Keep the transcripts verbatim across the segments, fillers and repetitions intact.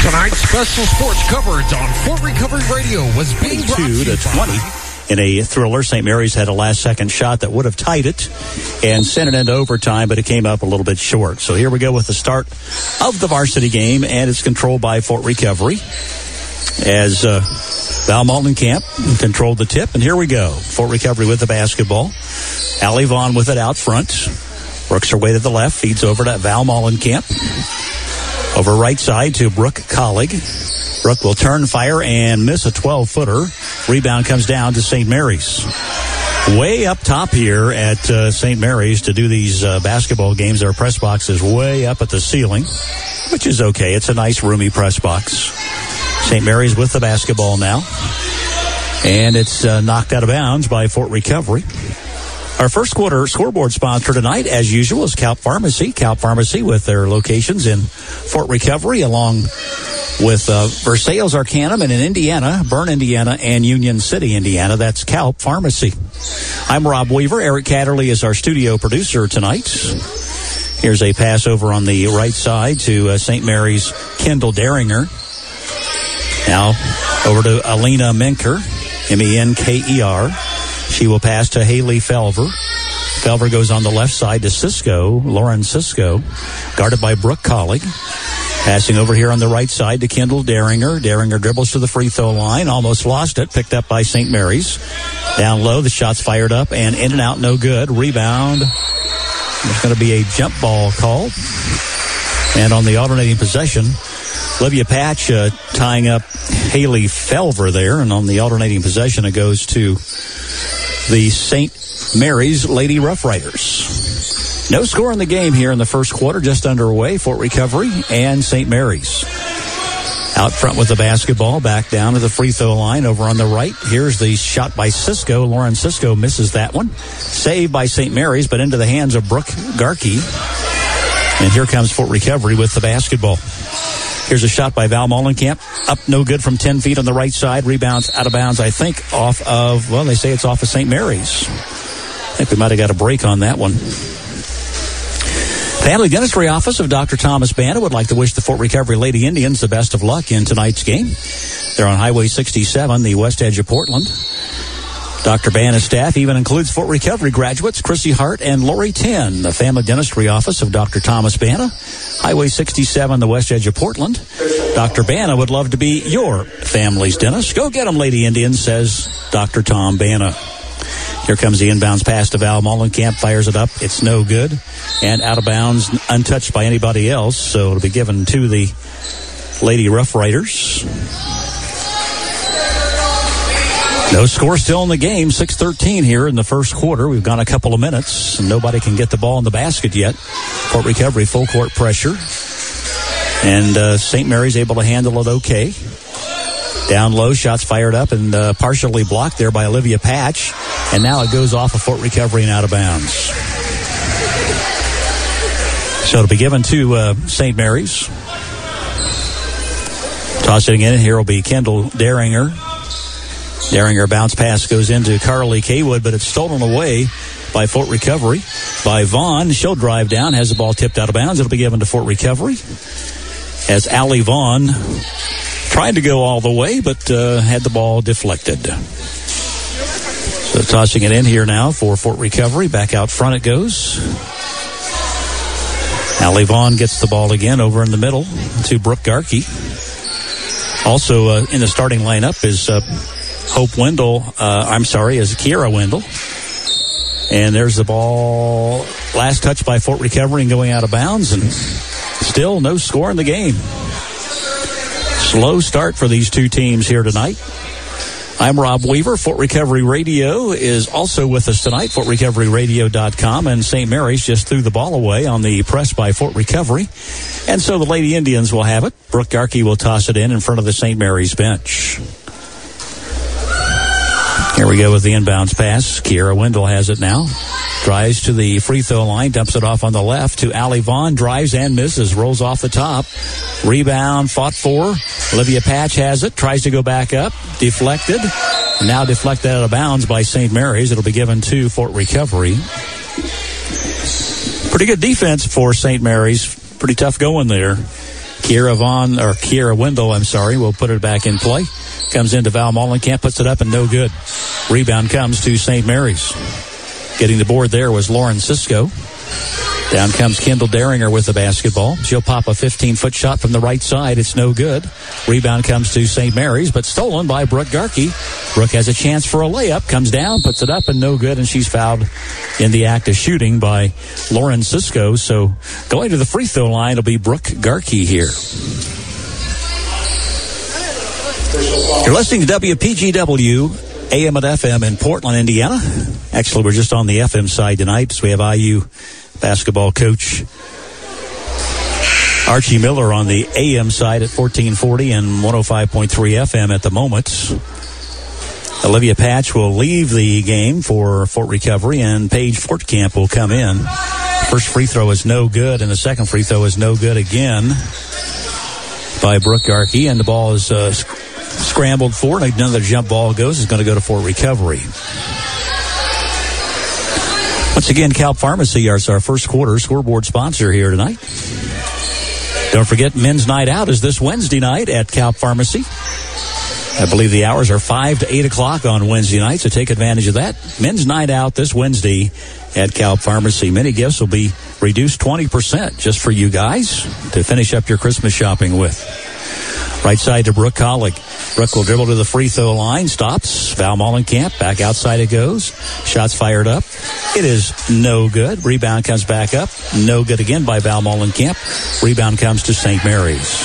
Tonight's special sports coverage on Fort Recovery Radio was being brought to you to twenty. In a thriller, Saint Mary's had a last-second shot that would have tied it and sent it into overtime, but it came up a little bit short. So here we go with the start of the varsity game, and it's controlled by Fort Recovery as uh, Val Maldenkamp controlled the tip. And here we go. Fort Recovery with the basketball. Allie Vaughn with it out front. Works her way to the left, feeds over to Val Maldenkamp. Over right side to Brooke Collig. Brooke will turn, fire, and miss a twelve-footer. Rebound comes down to Saint Mary's. Way up top here at uh, Saint Mary's to do these uh, basketball games. Our press box is way up at the ceiling, which is okay. It's a nice, roomy press box. Saint Mary's with the basketball now. And it's uh, knocked out of bounds by Fort Recovery. Our first quarter scoreboard sponsor tonight, as usual, is Calp Pharmacy. Calp Pharmacy with their locations in Fort Recovery, along with uh, Versailles, Arcanum, and in Indiana, Bern, Indiana, and Union City, Indiana. That's Calp Pharmacy. I'm Rob Weaver. Eric Catterley is our studio producer tonight. Here's a pass over on the right side to uh, Saint Mary's Kendall Deringer. Now over to Alina Menker, M E N K E R. She will pass to Haley Felver. Felver goes on the left side to Cisco, Lauren Cisco, guarded by Brooke Collig. Passing over here on the right side to Kendall Deringer. Deringer dribbles to the free throw line, almost lost it, picked up by Saint Mary's. Down low, the shot's fired up and in and out, no good. Rebound. There's going to be a jump ball called. And on the alternating possession, Olivia Patch uh, tying up Haley Felver there. And on the alternating possession, it goes to the Saint Mary's Lady Rough Riders. No score in the game here in the first quarter, just underway. Fort Recovery and Saint Mary's. Out front with the basketball, back down to the free throw line over on the right. Here's the shot by Cisco. Lauren Cisco misses that one. Saved by Saint Mary's, but into the hands of Brooke Garkey. And here comes Fort Recovery with the basketball. Here's a shot by Val Maldenkamp. Up no good from ten feet on the right side. Rebounds out of bounds, I think, off of, well, they say it's off of Saint Mary's. I think we might have got a break on that one. Family Dentistry Office of Doctor Thomas Bana would like to wish the Fort Recovery Lady Indians the best of luck in tonight's game. They're on Highway sixty-seven, the west edge of Portland. Doctor Bana's staff even includes Fort Recovery graduates Chrissy Hart and Lori Tin. The Family Dentistry Office of Doctor Thomas Bana, Highway sixty-seven, the west edge of Portland. Doctor Bana would love to be your family's dentist. Go get them, Lady Indians, says Doctor Tom Bana. Here comes the inbounds pass to Val Maldenkamp, fires it up. It's no good. And out of bounds, untouched by anybody else. So it'll be given to the Lady Rough Riders. No score still in the game. six thirteen here in the first quarter. We've gone a couple of minutes, and nobody can get the ball in the basket yet. Fort Recovery, full court pressure. And uh, Saint Mary's able to handle it okay. Down low, shots fired up and uh, partially blocked there by Olivia Patch. And now it goes off of Fort Recovery and out of bounds. So it'll be given to uh, Saint Mary's. Tossing in, here will be Kendall Deringer. Deringer bounce pass goes into Carly Kaywood, but it's stolen away by Fort Recovery. By Vaughn, she'll drive down, has the ball tipped out of bounds. It'll be given to Fort Recovery. As Allie Vaughn tried to go all the way, but uh, had the ball deflected. So tossing it in here now for Fort Recovery. Back out front it goes. Allie Vaughn gets the ball again over in the middle to Brooke Garkey. Also uh, in the starting lineup is uh, Hope Wendell. Uh, I'm sorry, is Kiera Wendell. And there's the ball. Last touch by Fort Recovery and going out of bounds. And still no score in the game. Slow start for these two teams here tonight. I'm Rob Weaver. Fort Recovery Radio is also with us tonight, fort recovery radio dot com. And Saint Mary's just threw the ball away on the press by Fort Recovery. And so the Lady Indians will have it. Brooke Garkey will toss it in in front of the Saint Mary's bench. Here we go with the inbounds pass. Kiera Wendell has it now. Drives to the free throw line, dumps it off on the left to Allie Vaughn, drives and misses, rolls off the top. Rebound, fought for. Olivia Patch has it, tries to go back up, deflected. Now deflected out of bounds by Saint Mary's. It'll be given to Fort Recovery. Pretty good defense for Saint Mary's. Pretty tough going there. Kiera Vaughn, or Kiera Wendell, I'm sorry, will put it back in play. Comes into Val Mollenkamp, puts it up and no good. Rebound comes to Saint Mary's. Getting the board there was Lauren Cisco. Down comes Kendall Daringer with the basketball. She'll pop a fifteen-foot shot from the right side. It's no good. Rebound comes to Saint Mary's, but stolen by Brooke Garkey. Brooke has a chance for a layup, comes down, puts it up, and no good, and she's fouled in the act of shooting by Lauren Cisco. So going to the free throw line will be Brooke Garkey here. You're listening to W P G W, A M and F M in Portland, Indiana. Actually, we're just on the F M side tonight, so we have I U basketball coach Archie Miller on the A M side at fourteen forty and one oh five point three F M at the moment. Olivia Patch will leave the game for Fort Recovery, and Paige Fortcamp will come in. First free throw is no good, and the second free throw is no good again by Brooke Garkey, and the ball is uh, sc- scrambled for, and another jump ball goes. Is going to go to Fort Recovery. Once again, Calp Pharmacy is our first quarter scoreboard sponsor here tonight. Don't forget, Men's Night Out is this Wednesday night at Calp Pharmacy. I believe the hours are five to eight o'clock on Wednesday night, so take advantage of that. Men's Night Out this Wednesday at Calp Pharmacy. Many gifts will be reduced twenty percent just for you guys to finish up your Christmas shopping with. Right side to Brooke Collig. Brooke will dribble to the free throw line, stops. Val Mollenkamp, back outside it goes. Shots fired up. It is no good. Rebound comes back up. No good again by Val Mollenkamp. Rebound comes to Saint Mary's.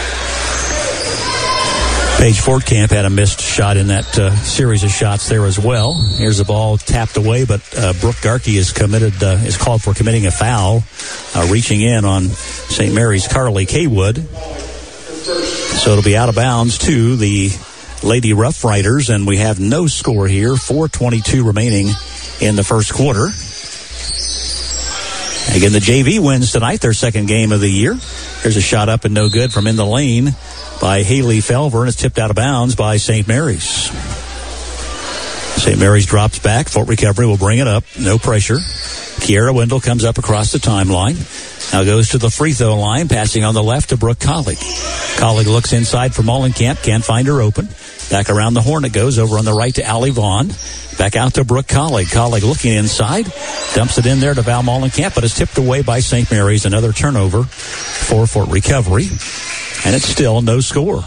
Paige Fortcamp had a missed shot in that uh, series of shots there as well. Here's the ball tapped away, but uh, Brooke Garkey is committed, uh, is called for committing a foul, uh, reaching in on Saint Mary's Carly Kaywood. So it'll be out of bounds to the Lady Rough Riders, and we have no score here. four twenty-two remaining in the first quarter. Again, the J V wins tonight, their second game of the year. Here's a shot up and no good from in the lane by Haley Felver, and it's tipped out of bounds by Saint Mary's. Saint Mary's drops back. Fort Recovery will bring it up. No pressure. Kiera Wendell comes up across the timeline. Now goes to the free throw line, passing on the left to Brooke Collig. Collig looks inside for Mollenkamp, can't find her open. Back around the horn it goes, over on the right to Allie Vaughn. Back out to Brooke Collig. Collig looking inside, dumps it in there to Val Mollenkamp, but is tipped away by Saint Mary's. Another turnover for Fort Recovery, and it's still no score.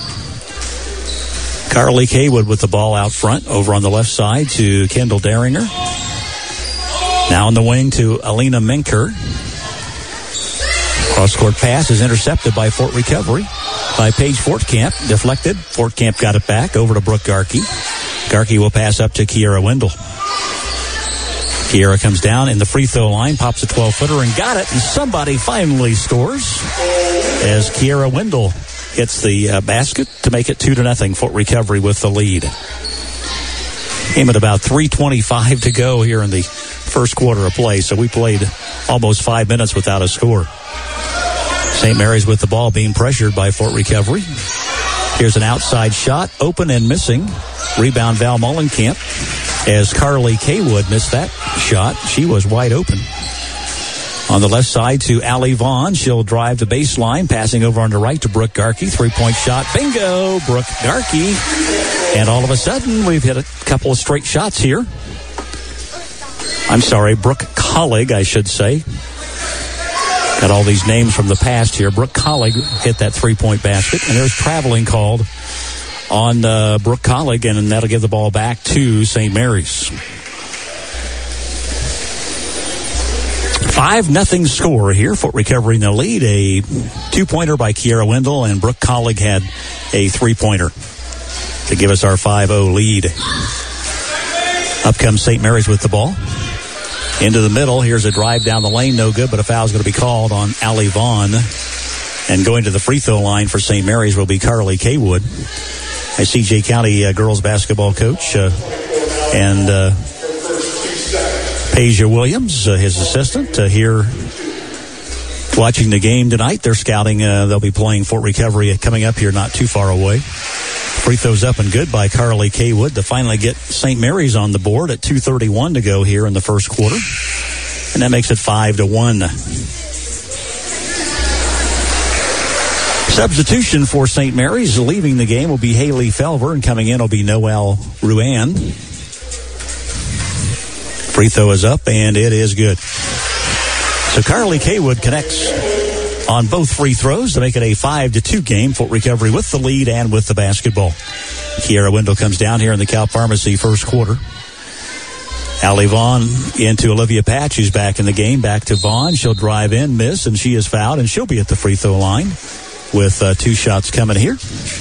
Carly Kaywood with the ball out front, over on the left side to Kendall Daringer. Now in the wing to Alina Minker. Cross-court pass is intercepted by Fort Recovery by Paige Fortcamp. Deflected. Fortcamp got it back over to Brooke Garkey. Garkey will pass up to Kiera Wendell. Kiera comes down in the free throw line, pops a twelve-footer and got it, and somebody finally scores as Kiera Wendell hits the uh, basket to make it two to nothing. Fort Recovery with the lead. Came at about three twenty-five to go here in the first quarter of play, so we played almost five minutes without a score. Saint Mary's with the ball, being pressured by Fort Recovery. Here's an outside shot, open and missing. Rebound Val Mollenkamp as Carly Kaywood missed that shot. She was wide open. On the left side to Allie Vaughn. She'll drive the baseline, passing over on the right to Brooke Garkey. Three-point shot. Bingo! Brooke Garkey. And all of a sudden, we've hit a couple of straight shots here. I'm sorry, Brooke Collig, I should say. Got all these names from the past here. Brooke Collig hit that three-point basket, and there's traveling called on uh, Brooke Collig, and that'll give the ball back to Saint Mary's. five nothing score here. Fort Recovery in the lead. A two-pointer by Kiera Wendell, and Brooke Collig had a three-pointer to give us our five oh lead. Up comes Saint Mary's with the ball. Into the middle. Here's a drive down the lane. No good, but a foul is going to be called on Allie Vaughn. And going to the free throw line for Saint Mary's will be Carly Kaywood, a C J County uh, girls basketball coach. Uh, and uh, Paige Williams, uh, his assistant, uh, here watching the game tonight. They're scouting. Uh, they'll be playing Fort Recovery coming up here not too far away. Free throws up and good by Carly Kaywood to finally get Saint Mary's on the board at two thirty-one to go here in the first quarter. And that makes it five to one. Substitution for Saint Mary's. Leaving the game will be Haley Felver, and coming in will be Noelle Ruan. Free throw is up, and it is good. So Carly Kaywood connects on both free throws to make it a five to two game. Fort Recovery with the lead and with the basketball. Kiara Wendell comes down here in the Cal Pharmacy first quarter. Allie Vaughn into Olivia Patch, who's back in the game. Back to Vaughn. She'll drive in, miss, and she is fouled, and she'll be at the free throw line with uh, two shots coming here.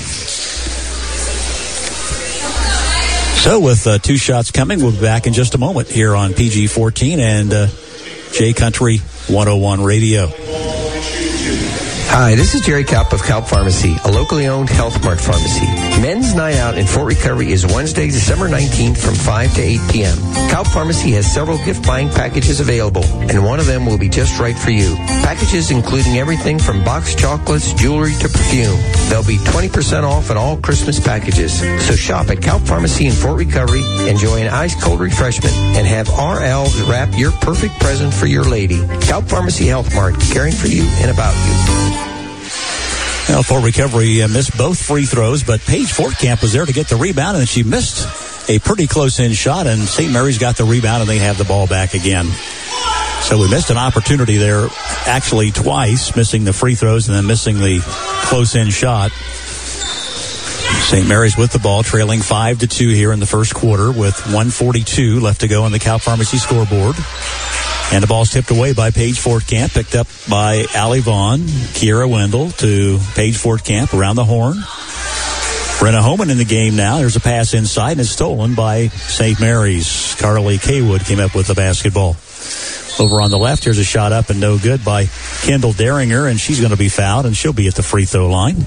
So with uh, two shots coming, we'll be back in just a moment here on P G fourteen and uh, J Country one oh one Radio. Hi, this is Jerry Kaup of Kaup Pharmacy, a locally owned Health Mart pharmacy. Men's Night Out in Fort Recovery is Wednesday, December nineteenth from five to eight p.m. Kaup Pharmacy has several gift-buying packages available, and one of them will be just right for you. Packages including everything from boxed chocolates, jewelry, to perfume. There'll be twenty percent off on all Christmas packages. So shop at Kaup Pharmacy in Fort Recovery, enjoy an ice-cold refreshment, and have our elves wrap your perfect present for your lady. Kaup Pharmacy Health Mart, caring for you and about you. Well, Fort Recovery uh, missed both free throws, but Paige Fortcamp was there to get the rebound, and she missed a pretty close-in shot, and Saint Mary's got the rebound, and they have the ball back again. So we missed an opportunity there, actually twice, missing the free throws and then missing the close-in shot. Saint Mary's with the ball, trailing five to two here in the first quarter with one forty-two left to go on the Cal Pharmacy scoreboard. And the ball's tipped away by Paige Fortcamp, picked up by Allie Vaughn. Kiara Wendell to Paige Fortcamp around the horn. Brenna Homan in the game now. There's a pass inside, and it's stolen by Saint Mary's. Carly Kaywood came up with the basketball. Over on the left, here's a shot up and no good by Kendall Daringer, and she's going to be fouled, and she'll be at the free throw line.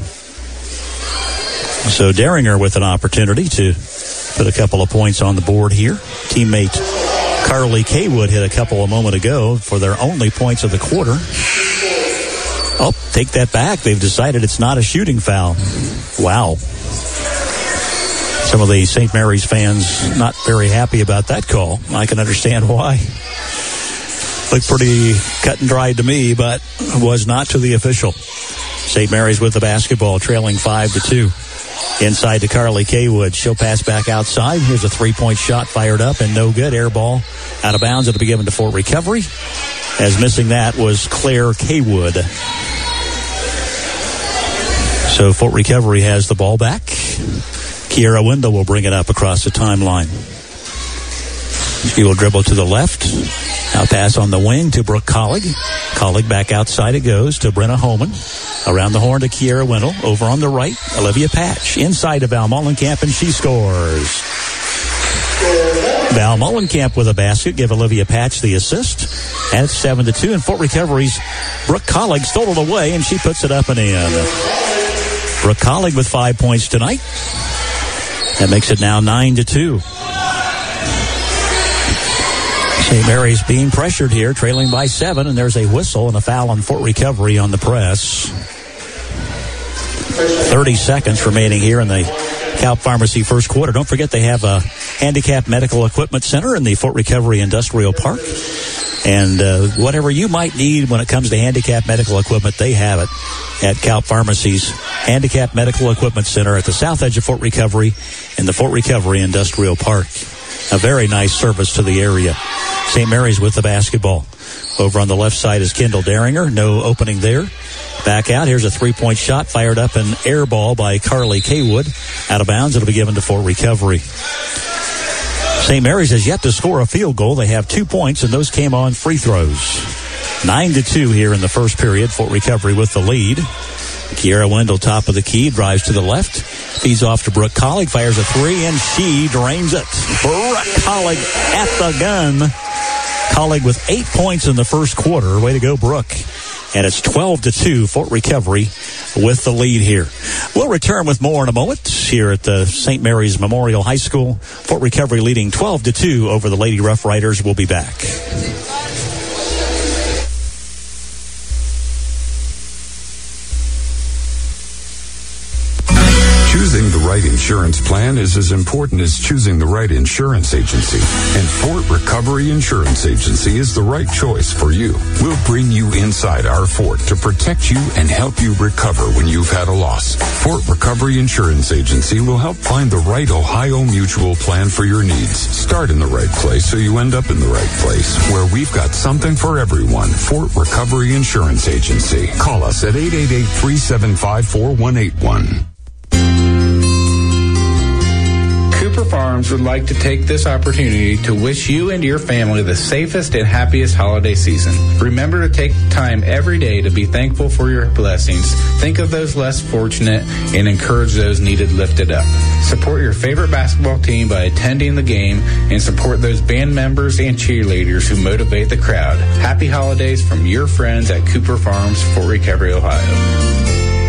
So Daringer with an opportunity to put a couple of points on the board here. Teammate Carly Kaywood hit a couple a moment ago for their only points of the quarter. Oh, take that back. They've decided it's not a shooting foul. Wow. Some of the Saint Mary's fans not very happy about that call. I can understand why. Looked pretty cut and dried to me, but was not to the official. Saint Mary's with the basketball, trailing five to two. Inside to Carly Kaywood. She'll pass back outside. Here's a three-point shot fired up and no good. Air ball out of bounds. It'll be given to Fort Recovery. As missing that was Claire Kaywood. So Fort Recovery has the ball back. Kiara Wendell will bring it up across the timeline. She will dribble to the left. Now pass on the wing to Brooke Collig. Collig back outside it goes to Brenna Homan. Around the horn to Kiara Wendell. Over on the right, Olivia Patch. Inside to Val Mullenkamp, and she scores. Val Mullenkamp with a basket. Give Olivia Patch the assist. And it's seven to two. And Fort Recovery's Brooke Collig stole it away, and she puts it up and in. Brooke Collig with five points tonight. That makes it now nine to two. Saint Mary's being pressured here, trailing by seven, and there's a whistle and a foul on Fort Recovery on the press. thirty seconds remaining here in the Kaup Pharmacy first quarter. Don't forget they have a handicap medical equipment center in the Fort Recovery Industrial Park. And uh, whatever you might need when it comes to handicap medical equipment, they have it at Kaup Pharmacy's Handicap Medical Equipment Center at the south edge of Fort Recovery in the Fort Recovery Industrial Park. A very nice service to the area. Saint Mary's with the basketball. Over on the left side is Kendall Daringer. No opening there. Back out. Here's a three-point shot fired up and air ball by Carly Kaywood. Out of bounds. It'll be given to Fort Recovery. Saint Mary's has yet to score a field goal. They have two points, and those came on free throws. Nine to two here in the first period. Fort Recovery with the lead. Kiara Wendell, top of the key, drives to the left. Feeds off to Brooke Collig, fires a three, and she drains it. Brooke Collig at the gun. Collig with eight points in the first quarter. Way to go, Brooke. And it's twelve to two, Fort Recovery with the lead here. We'll return with more in a moment here at the Saint Mary's Memorial High School. Fort Recovery leading twelve to two over the Lady Rough Riders. We'll be back. Choosing the right insurance plan is as important as choosing the right insurance agency. And Fort Recovery Insurance Agency is the right choice for you. We'll bring you inside our fort to protect you and help you recover when you've had a loss. Fort Recovery Insurance Agency will help find the right Ohio Mutual plan for your needs. Start in the right place so you end up in the right place, where we've got something for everyone. Fort Recovery Insurance Agency. Call us at eight eight eight, three seven five, four one eight one. Cooper Farms would like to take this opportunity to wish you and your family the safest and happiest holiday season. Remember to take time every day to be thankful for your blessings, think of those less fortunate, and encourage those needed lifted up. Support your favorite basketball team by attending the game and support those band members and cheerleaders who motivate the crowd. Happy holidays from your friends at Cooper Farms, Fort Recovery, Ohio.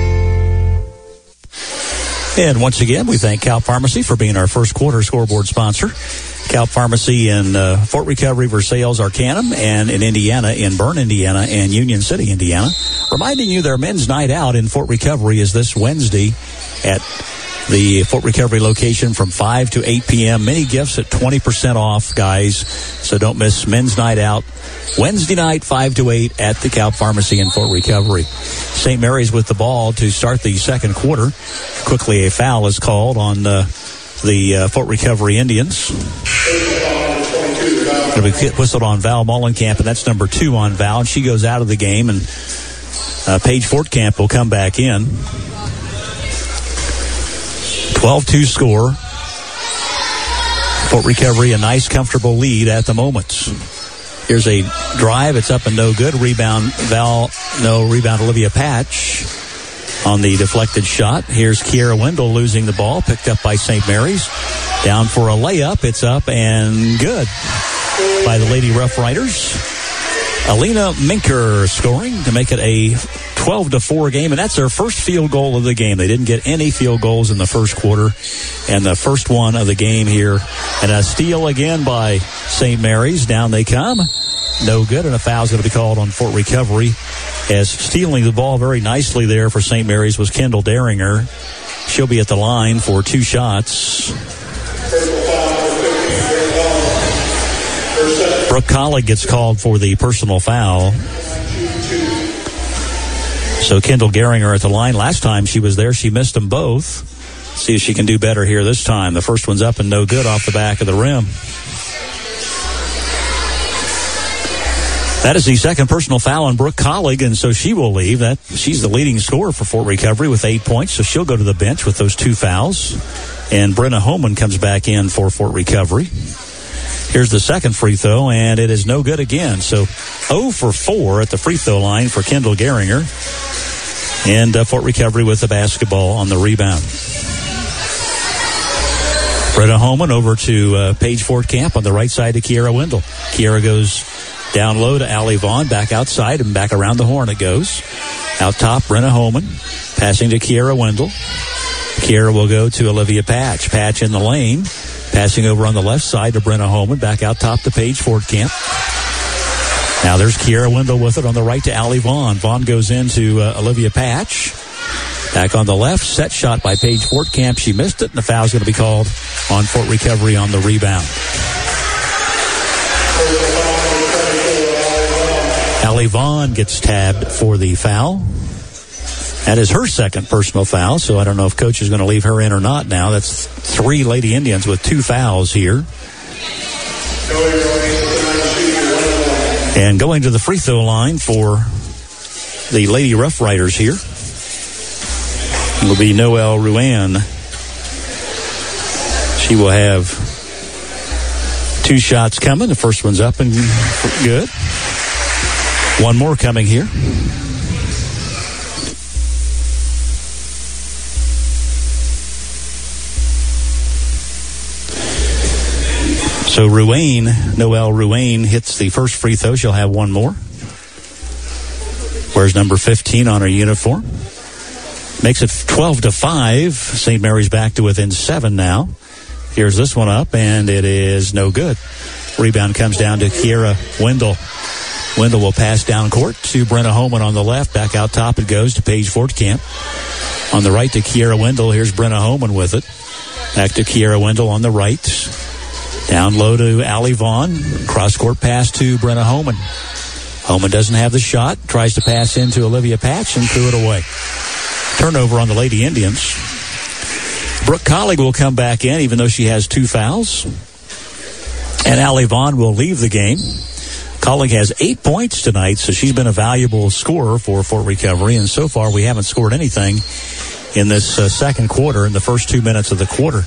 And once again, we thank Calp Pharmacy for being our first quarter scoreboard sponsor. Calp Pharmacy in uh, Fort Recovery, Versailles, Arcanum, and in Indiana, in Bern, Indiana, and Union City, Indiana. Reminding you their men's night out in Fort Recovery is this Wednesday at the Fort Recovery location from five to eight p.m. Many gifts at twenty percent off, guys. So don't miss men's night out Wednesday night, five to eight at the Calp Pharmacy in Fort Recovery. Saint Mary's with the ball to start the second quarter. Quickly, a foul is called on uh, the uh, Fort Recovery Indians. It'll be whistled on Val Mullenkamp, and that's number two on Val. And she goes out of the game, and uh, Paige Fortcamp will come back in. twelve two score. Fort Recovery, a nice, comfortable lead at the moment. Here's a drive. It's up and no good. Rebound, Val, no, rebound, Olivia Patch on the deflected shot. Here's Kiera Wendell losing the ball, picked up by Saint Mary's. Down for a layup. It's up and good by the Lady Rough Riders. Alina Minker scoring to make it a twelve to four game, and that's their first field goal of the game. They didn't get any field goals in the first quarter, and the first one of the game here. And a steal again by Saint Mary's. Down they come. No good, and a foul's going to be called on Fort Recovery, as stealing the ball very nicely there for Saint Mary's was Kendall Daringer. She'll be at the line for two shots. Brooke Collig gets called for the personal foul. So Kendall Geringer at the line. Last time she was there, she missed them both. See if she can do better here this time. The first one's up and no good off the back of the rim. That is the second personal foul on Brooke Collig, and so she will leave. That she's the leading scorer for Fort Recovery with eight points, so she'll go to the bench with those two fouls. And Brenna Homan comes back in for Fort Recovery. Here's the second free throw, and it is no good again. So zero for four at the free throw line for Kendall Geringer. And uh, Fort Recovery with the basketball on the rebound. Brenna Homan over to uh, Paige Fortcamp on the right side to Kiera Wendell. Kiera goes down low to Allie Vaughn, back outside, and back around the horn it goes. Out top, Brenna Homan, passing to Kiera Wendell. Kiera will go to Olivia Patch. Patch in the lane, passing over on the left side to Brenna Homan, back out top to Paige Fortcamp. Now there's Kiera Wendell with it on the right to Allie Vaughn. Vaughn goes into uh, Olivia Patch. Back on the left, set shot by Paige Fortcamp. She missed it, and the foul's going to be called on Fort Recovery on the rebound. Allie Vaughn gets tabbed for the foul. That is her second personal foul, so I don't know if Coach is going to leave her in or not now. That's three Lady Indians with two fouls here. And going to the free throw line for the Lady Rough Riders here will be Noelle Ruan. She will have two shots coming. The first one's up and good. One more coming here. So Ruane, Noelle Ruane hits the first free throw. She'll have one more. Wears number fifteen on her uniform. Makes it twelve to five. Saint Mary's back to within seven now. Here's this one up, and it is no good. Rebound comes down to Kiera Wendell. Wendell will pass down court to Brenna Holman on the left. Back out top it goes to Paige Fortkamp. On the right to Kiera Wendell. Here's Brenna Holman with it. Back to Kiera Wendell on the right. Down low to Allie Vaughn. Cross-court pass to Brenna Holman. Holman doesn't have the shot. Tries to pass into Olivia Patch and threw it away. Turnover on the Lady Indians. Brooke Collig will come back in even though she has two fouls. And Allie Vaughn will leave the game. Collig has eight points tonight, so she's been a valuable scorer for Fort Recovery. And so far we haven't scored anything in this uh, second quarter, in the first two minutes of the quarter.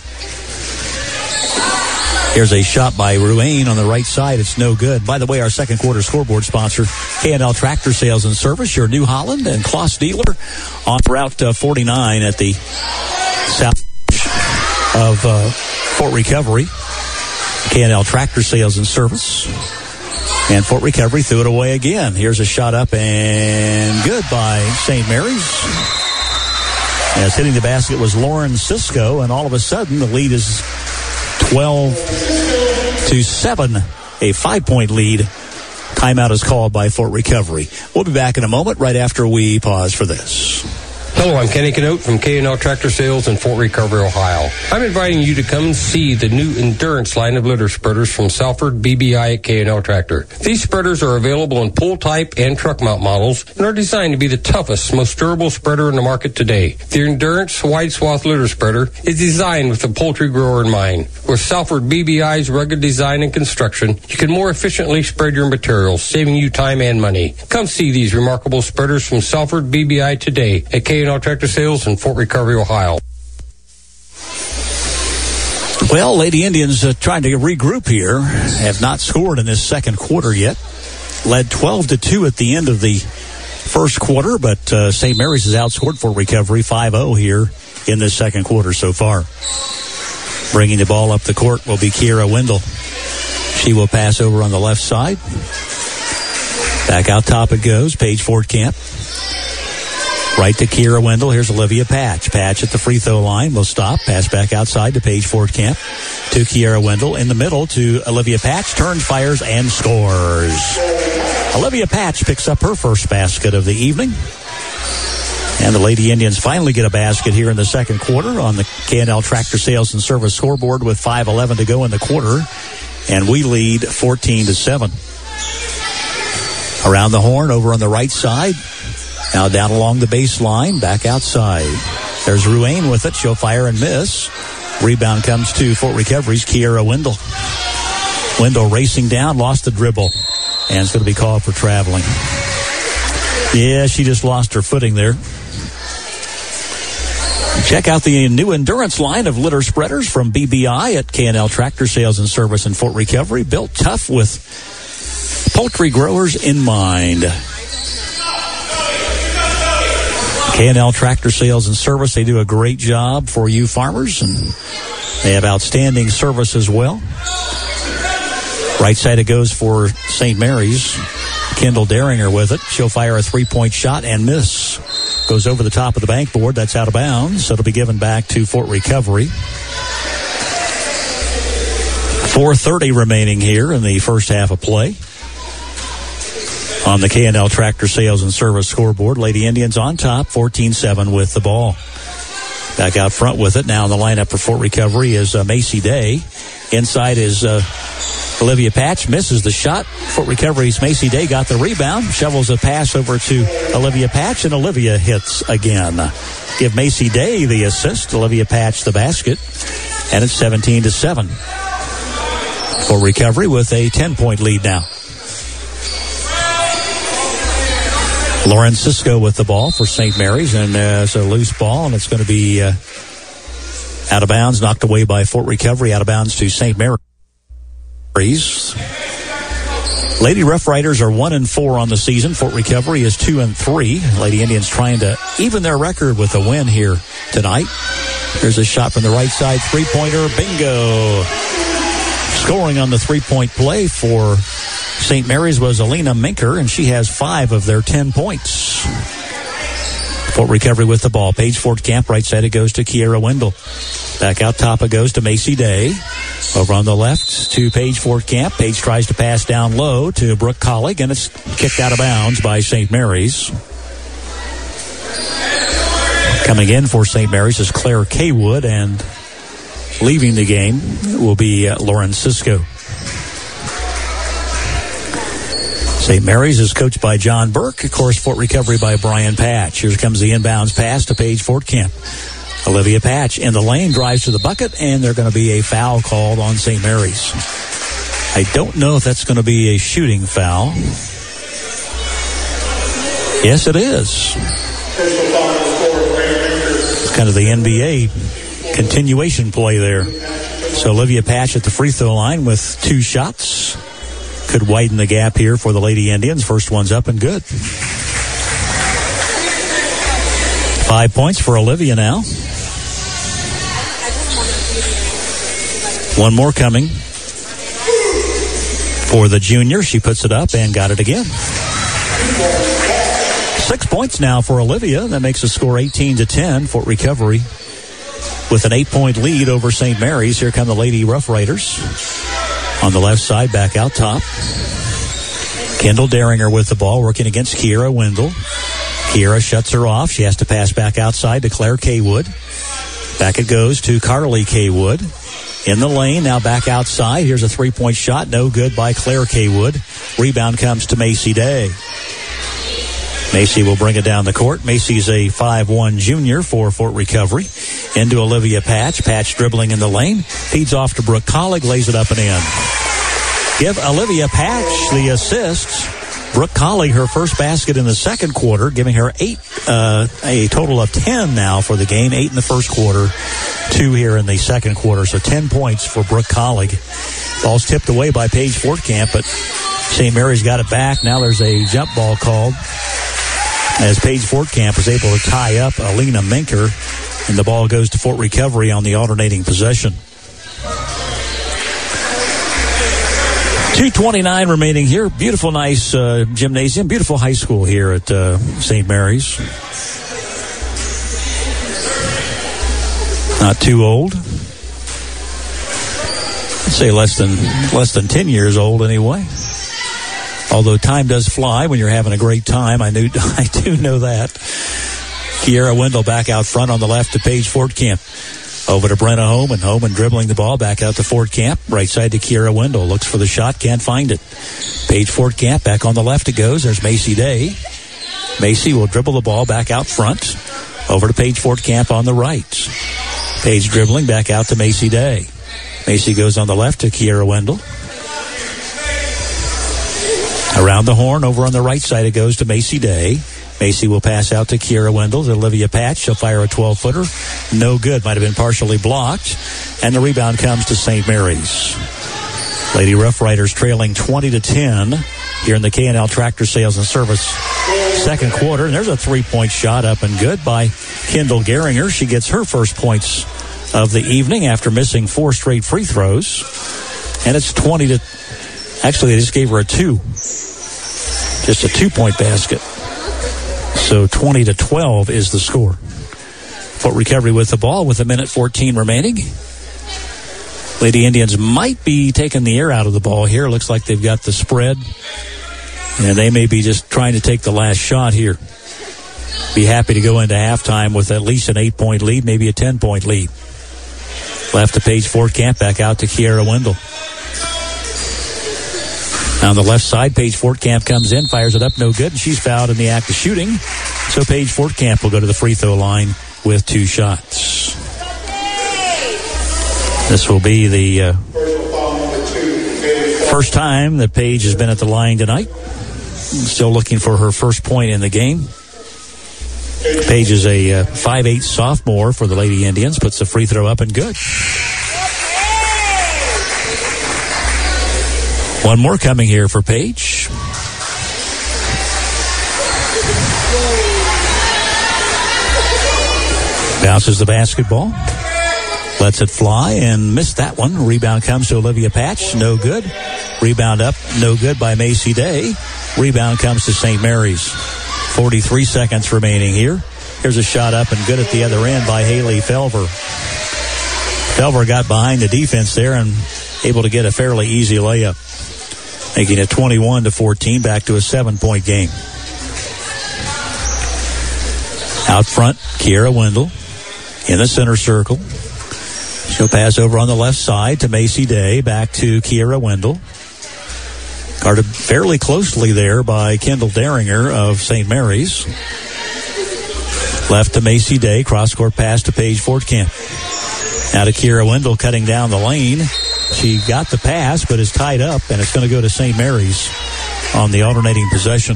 Here's a shot by Ruane on the right side. It's no good. By the way, our second quarter scoreboard sponsor, K and L Tractor Sales and Service, your New Holland and Kloss dealer on Route uh, forty-nine at the south of uh, Fort Recovery. K and L Tractor Sales and Service. And Fort Recovery threw it away again. Here's a shot up and good by Saint Mary's. As hitting the basket was Lauren Cisco, and all of a sudden the lead is twelve to seven, a five-point lead. Timeout is called by Fort Recovery. We'll be back in a moment right after we pause for this. Hello, I'm Kenny Canote from K and L Tractor Sales in Fort Recovery, Ohio. I'm inviting you to come and see the new Endurance line of litter spreaders from Salford B B I at K and L Tractor. These spreaders are available in pull type and truck mount models and are designed to be the toughest, most durable spreader in the market today. The Endurance wide swath litter spreader is designed with the poultry grower in mind. With Salford B B I's rugged design and construction, you can more efficiently spread your materials, saving you time and money. Come see these remarkable spreaders from Salford B B I today at K and L Tractor Sales in Fort Recovery, Ohio. Well, Lady Indians uh, trying to regroup here. Have not scored in this second quarter yet. Led twelve to two at the end of the first quarter, but uh, Saint Mary's has outscored Fort Recovery five oh here in this second quarter so far. Bringing the ball up the court will be Kiera Wendell. She will pass over on the left side. Back out top it goes. Paige Fortkamp. Right to Kiera Wendell. Here's Olivia Patch. Patch at the free throw line. Will stop. Pass back outside to Paige Fortkamp. To Kiera Wendell. In the middle to Olivia Patch. Turns, fires, and scores. Olivia Patch picks up her first basket of the evening. And the Lady Indians finally get a basket here in the second quarter on the K and L Tractor Sales and Service scoreboard with five eleven to go in the quarter. And we lead fourteen to seven. Around the horn over on the right side. Now down along the baseline, back outside. There's Ruane with it. She'll fire and miss. Rebound comes to Fort Recovery's Kiera Wendell. Wendell racing down, lost the dribble. And it's going to be called for traveling. Yeah, she just lost her footing there. Check out the new Endurance line of litter spreaders from B B I at K and L Tractor Sales and Service in Fort Recovery. Built tough with poultry growers in mind. K and L Tractor Sales and Service, they do a great job for you farmers, and they have outstanding service as well. Right side it goes for Saint Mary's. Kendall Daringer with it. She'll fire a three-point shot and miss. Goes over the top of the bank board. That's out of bounds, so it'll be given back to Fort Recovery. four thirty remaining here in the first half of play. On the K and L Tractor Sales and Service scoreboard, Lady Indians on top, fourteen seven with the ball. Back out front with it. Now in the lineup for Fort Recovery is uh, Macy Day. Inside is uh, Olivia Patch. Misses the shot. Fort Recovery's Macy Day got the rebound. Shovels a pass over to Olivia Patch, and Olivia hits again. Give Macy Day the assist. Olivia Patch the basket. And it's seventeen to seven. Fort Recovery with a ten-point lead now. Lauren Cisco with the ball for Saint Mary's, and uh, it's a loose ball, and it's going to be uh, out of bounds, knocked away by Fort Recovery, out of bounds to Saint Mary's. Lady Rough Riders are one and four on the season. Fort Recovery is two and three. Lady Indians trying to even their record with a win here tonight. There's a shot from the right side, three-pointer, bingo. Scoring on the three-point play for Saint Mary's was Alina Minker, and she has five of their ten points. Fort Recovery with the ball. Paige Fort Camp, right side it goes to Kiera Wendell. Back out top it goes to Macy Day. Over on the left to Paige Fort Camp. Paige tries to pass down low to Brooke Collig, and it's kicked out of bounds by Saint Mary's. Coming in for Saint Mary's is Claire Kaywood, and leaving the game will be uh, Lauren Sisko. Saint Mary's is coached by John Burke. Of course, Fort Recovery by Brian Patch. Here comes the inbounds pass to Paige Fort Camp. Olivia Patch in the lane, drives to the bucket, and there's going to be a foul called on Saint Mary's. I don't know if that's going to be a shooting foul. Yes, it is. It's kind of the N B A continuation play there. So Olivia Patch at the free throw line with two shots. Could widen the gap here for the Lady Indians. First one's up and good. Five points for Olivia now. One more coming for the junior. She puts it up and got it again. Six points now for Olivia. That makes the score eighteen to ten. Fort Recovery with an eight-point lead over Saint Mary's. Here come the Lady Rough Riders. On the left side, back out top. Kendall Daringer with the ball, working against Kiera Wendell. Kiera shuts her off. She has to pass back outside to Claire Kaywood. Back it goes to Carly Kaywood. In the lane, now back outside. Here's a three-point shot. No good by Claire Kaywood. Rebound comes to Macy Day. Macy will bring it down the court. Macy's a five one junior for Fort Recovery. Into Olivia Patch. Patch dribbling in the lane. Feeds off to Brooke Collig. Lays it up and in. Give Olivia Patch the assist. Brooke Collig, her first basket in the second quarter, giving her eight, uh, a total of ten now for the game. Eight in the first quarter, two here in the second quarter. So ten points for Brooke Collig. Ball's tipped away by Paige Fort Camp, but Saint Mary's got it back. Now there's a jump ball called as Paige Fort Camp was able to tie up Alina Minker, and the ball goes to Fort Recovery on the alternating possession. two twenty-nine remaining here. Beautiful, nice uh, gymnasium. Beautiful high school here at uh, Saint Mary's. Not too old. I'd say less than less than ten years old anyway. Although time does fly when you're having a great time. I knew I do know that. Kiera Wendell back out front on the left to Paige Fort Camp. Over to Brenna Homan. Homan dribbling the ball back out to Fort Camp. Right side to Kiera Wendell. Looks for the shot. Can't find it. Paige Fort Camp back on the left it goes. There's Macy Day. Macy will dribble the ball back out front. Over to Paige Fort Camp on the right. Paige dribbling back out to Macy Day. Macy goes on the left to Kiera Wendell. Around the horn, over on the right side, it goes to Macy Day. Macy will pass out to Kiera Wendell, to Olivia Patch. She'll fire a twelve-footer. No good. Might have been partially blocked. And the rebound comes to Saint Mary's. Lady Rough Riders trailing twenty to ten here in the K and L Tractor Sales and Service second quarter. And there's a three-point shot up and good by Kendall Geringer. She gets her first points of the evening after missing four straight free throws. And it's twenty to... Actually, they just gave her a two. Just a two-point basket. So twenty to twelve is the score. Fort Recovery with the ball with a minute fourteen remaining. Lady Indians might be taking the air out of the ball here. Looks like they've got the spread. And they may be just trying to take the last shot here. Be happy to go into halftime with at least an eight-point lead, maybe a ten-point lead. Left to Paige Fort Camp, back out to Kiera Wendell. On the left side, Paige Fort Camp comes in, fires it up, no good, and she's fouled in the act of shooting. So Paige Fort Camp will go to the free throw line with two shots. This will be the uh, first time that Paige has been at the line tonight. Still looking for her first point in the game. Paige is a uh, five eight sophomore for the Lady Indians, puts the free throw up and good. One more coming here for Paige. Bounces the basketball. Lets it fly and missed that one. Rebound comes to Olivia Patch. No good. Rebound up. No good by Macy Day. Rebound comes to Saint Mary's. forty-three seconds remaining here Here's a shot up and good at the other end by Haley Felver. Felver got behind the defense there and able to get a fairly easy layup, making it twenty-one to fourteen, back to a seven-point game. Out front, Kiera Wendell in the center circle. She'll pass over on the left side to Macy Day, back to Kiera Wendell. Guarded fairly closely there by Kendall Daringer of Saint Mary's. Left to Macy Day, cross-court pass to Paige Fortcamp. Now to Kiera Wendell cutting down the lane. She got the pass, but is tied up, and it's going to go to Saint Mary's on the alternating possession.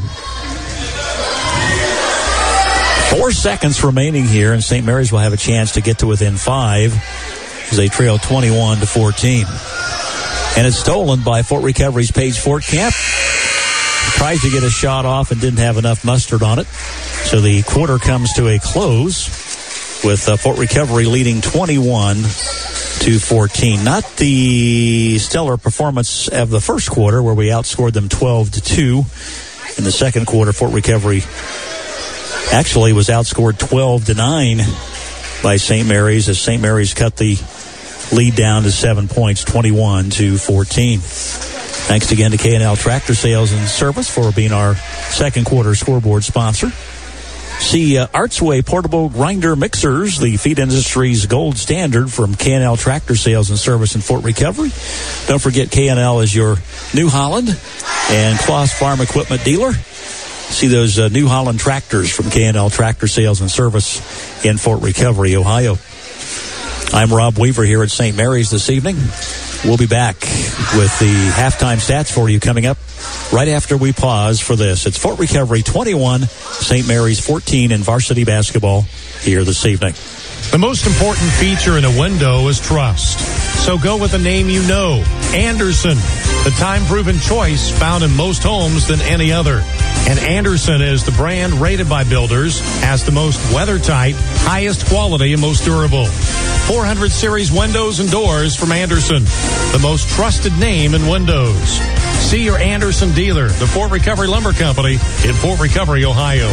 Four seconds remaining here, and Saint Mary's will have a chance to get to within five as they trail twenty-one to fourteen. And it's stolen by Fort Recovery's Paige Fortcamp. Tried to get a shot off and didn't have enough mustard on it. So the quarter comes to a close with uh, Fort Recovery leading twenty-one to fourteen. Not the stellar performance of the first quarter where we outscored them twelve to two. In the second quarter, Fort Recovery actually was outscored twelve to nine by Saint Mary's as Saint Mary's cut the lead down to seven points, twenty-one to fourteen. Thanks again to K and L Tractor Sales and Service for being our second quarter scoreboard sponsor. See uh, Artsway Portable Grinder Mixers, the feed industry's gold standard, from K and L Tractor Sales and Service in Fort Recovery. Don't forget K and L is your New Holland and Kloss Farm Equipment dealer. See those uh, New Holland tractors from K and L Tractor Sales and Service in Fort Recovery, Ohio. I'm Rob Weaver here at Saint Mary's this evening. We'll be back with the halftime stats for you coming up right after we pause for this. It's Fort Recovery twenty-one, Saint Mary's fourteen in varsity basketball here this evening. The most important feature in a window is trust. So go with a name you know, Andersen, the time-proven choice found in most homes than any other. And Andersen is the brand rated by builders as the most weather-tight, highest quality, and most durable. four hundred series windows and doors from Andersen, the most trusted name in windows. See your Andersen dealer, the Fort Recovery Lumber Company in Fort Recovery, Ohio.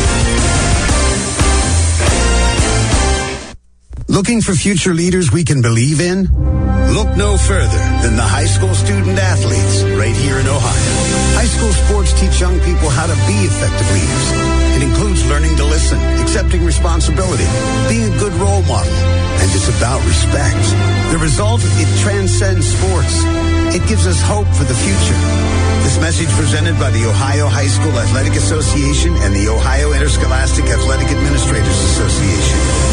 Looking for future leaders we can believe in? Look no further than the high school student athletes right here in Ohio. High school sports teach young people how to be effective leaders. It includes learning to listen, accepting responsibility, being a good role model, and it's about respect. The result, it transcends sports. It gives us hope for the future. This message presented by the Ohio High School Athletic Association and the Ohio Interscholastic Athletic Administrators Association.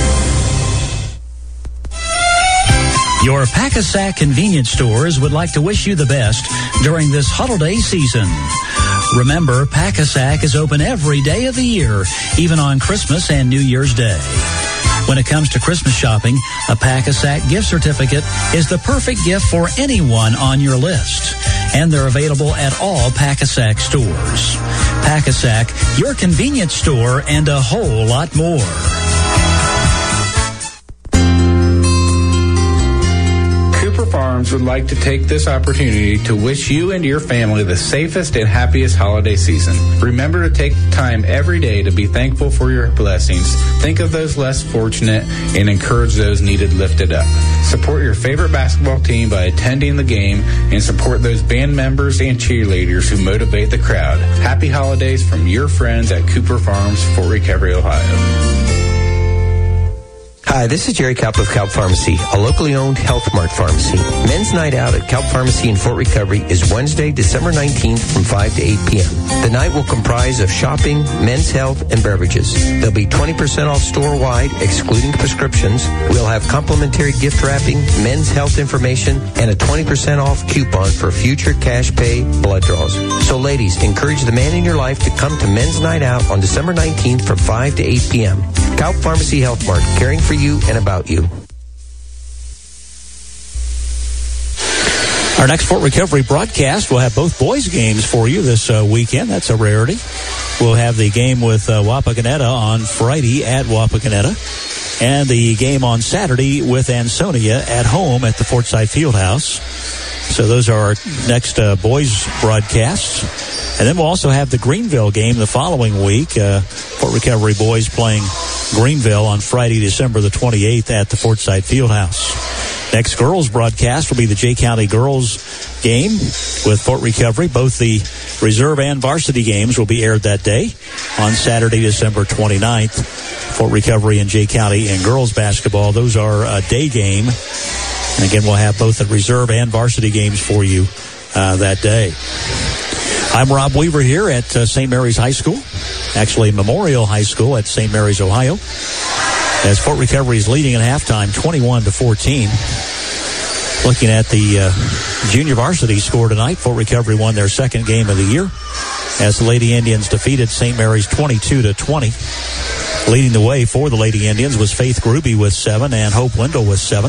Your Pack-A-Sack convenience stores would like to wish you the best during this holiday season. Remember, Pack-A-Sack is open every day of the year, even on Christmas and New Year's Day. When it comes to Christmas shopping, a Pack-A-Sack gift certificate is the perfect gift for anyone on your list. And they're available at all Pack-A-Sack stores. Pack-A-Sack, your convenience store, and a whole lot more. Farms would like to take this opportunity to wish you and your family the safest and happiest holiday season. Remember to take time every day to be thankful for your blessings, think of those less fortunate, and encourage those needed lifted up. Support your favorite basketball team by attending the game and support those band members and cheerleaders who motivate the crowd. Happy holidays from your friends at Cooper Farms, Fort Recovery, Ohio. Hi, this is Jerry Kaup of Kaup Pharmacy, a locally owned Health Mart pharmacy. Men's Night Out at Kaup Pharmacy in Fort Recovery is Wednesday, December nineteenth from five to eight p.m. The night will comprise of shopping, men's health, and beverages. There'll be twenty percent off store-wide, excluding prescriptions. We'll have complimentary gift wrapping, men's health information, and a twenty percent off coupon for future cash pay blood draws. So ladies, encourage the man in your life to come to Men's Night Out on December nineteenth from five to eight p.m. Kaup Pharmacy Health Mart, caring for you and about you. Our next Fort Recovery broadcast will have both boys' games for you this uh, weekend. That's a rarity. We'll have the game with uh, Wapakoneta on Friday at Wapakoneta, and the game on Saturday with Ansonia at home at the Fortside Fieldhouse. So those are our next uh, boys' broadcasts. And then we'll also have the Greenville game the following week. Uh, Fort Recovery boys playing Greenville on Friday, December the twenty-eighth at the Fortside Fieldhouse. Next girls broadcast will be the Jay County girls game with Fort Recovery. Both the reserve and varsity games will be aired that day on Saturday, December twenty-ninth. Fort Recovery and Jay County in girls basketball. Those are a day game. And again, we'll have both the reserve and varsity games for you uh, that day. I'm Rob Weaver here at uh, Saint Mary's High School, actually Memorial High School at Saint Mary's, Ohio, as Fort Recovery is leading at halftime twenty-one to fourteen. Looking at the uh, junior varsity score tonight, Fort Recovery won their second game of the year as the Lady Indians defeated Saint Mary's twenty-two to twenty. Leading the way for the Lady Indians was Faith Gruby with seven and Hope Wendell with seven.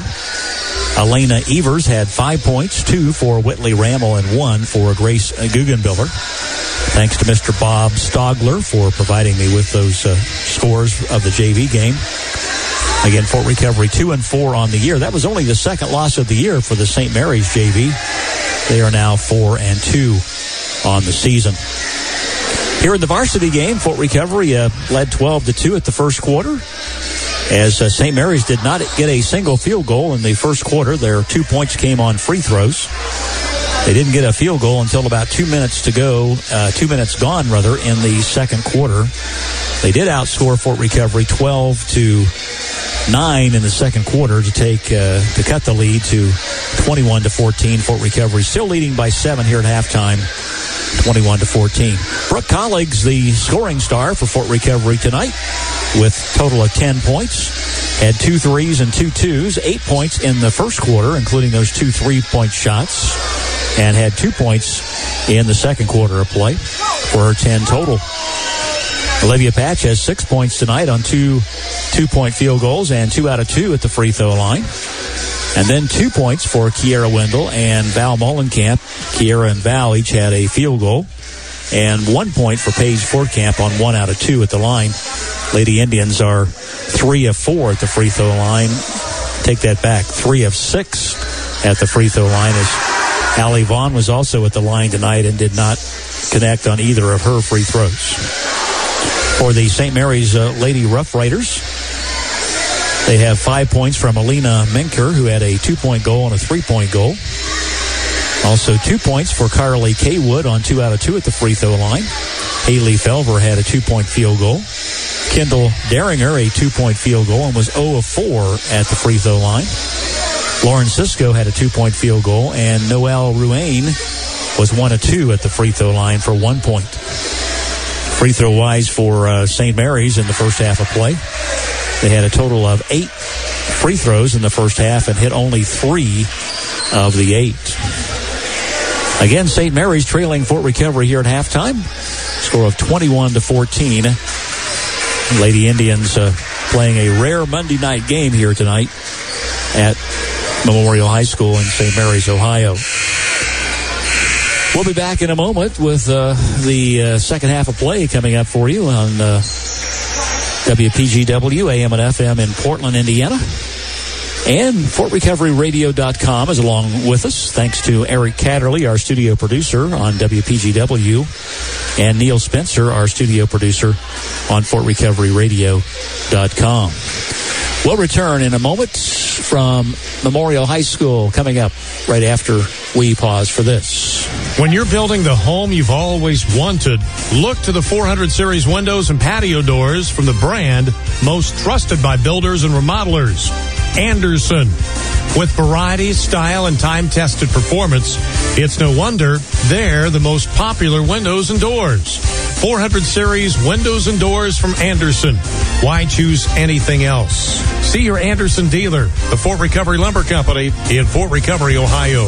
Elena Evers had five points, two for Whitley Rammel and one for Grace Guggenbiller. Thanks to Mister Bob Stogler for providing me with those uh, scores of the J V game. Again, Fort Recovery two and four on the year. That was only the second loss of the year for the Saint Mary's J V. They are now four and two on the season. Here in the varsity game, Fort Recovery uh, led twelve to two at the first quarter, as uh, Saint Mary's did not get a single field goal in the first quarter. Their two points came on free throws. They didn't get a field goal until about two minutes to go, uh, two minutes gone, rather, in the second quarter. They did outscore Fort Recovery twelve to nine in the second quarter to take uh, to cut the lead to twenty-one to fourteen. Fort Recovery still leading by seven here at halftime, twenty-one to fourteen. Brooke Colleagues, the scoring star for Fort Recovery tonight, with a total of ten points. Had two threes and two twos, eight points in the first quarter, including those two three-point shots, and had two points in the second quarter of play for her ten total. Olivia Patch has six points tonight on two two-point field goals and two out of two at the free throw line. And then two points for Kiera Wendell and Val Mullenkamp. Kiera and Val each had a field goal. And one point for Paige Fortcamp on one out of two at the line. Lady Indians are three of four at the free throw line. Take that back. Three of six at the free throw line, as Allie Vaughn was also at the line tonight and did not connect on either of her free throws. For the Saint Mary's uh, Lady Rough Riders, they have five points from Alina Menker, who had a two-point goal and a three-point goal. Also two points for Carly Kaywood on two out of two at the free throw line. Haley Felver had a two-point field goal. Kendall Daringer a two-point field goal and was zero of four at the free throw line. Lauren Cisco had a two-point field goal, and Noelle Ruane was one of two at the free throw line for one point. Free throw-wise for uh, Saint Mary's in the first half of play, they had a total of eight free throws in the first half and hit only three of the eight. Again, Saint Mary's trailing Fort Recovery here at halftime. Score of twenty-one to fourteen. Lady Indians uh, playing a rare Monday night game here tonight at Memorial High School in Saint Mary's, Ohio. We'll be back in a moment with uh, the uh, second half of play coming up for you on uh, W P G W, A M and F M in Portland, Indiana. And Fort Recovery Radio dot com is along with us, thanks to Eric Catterley, our studio producer on W P G W, and Neil Spencer, our studio producer on Fort Recovery Radio dot com. We'll return in a moment from Memorial High School, coming up right after we pause for this. When you're building the home you've always wanted, look to the four hundred series windows and patio doors from the brand most trusted by builders and remodelers, Andersen. With variety, style, and time-tested performance, it's no wonder they're the most popular windows and doors. four hundred series windows and doors from Andersen. Why choose anything else? See your Andersen dealer, the Fort Recovery Lumber Company in Fort Recovery, Ohio.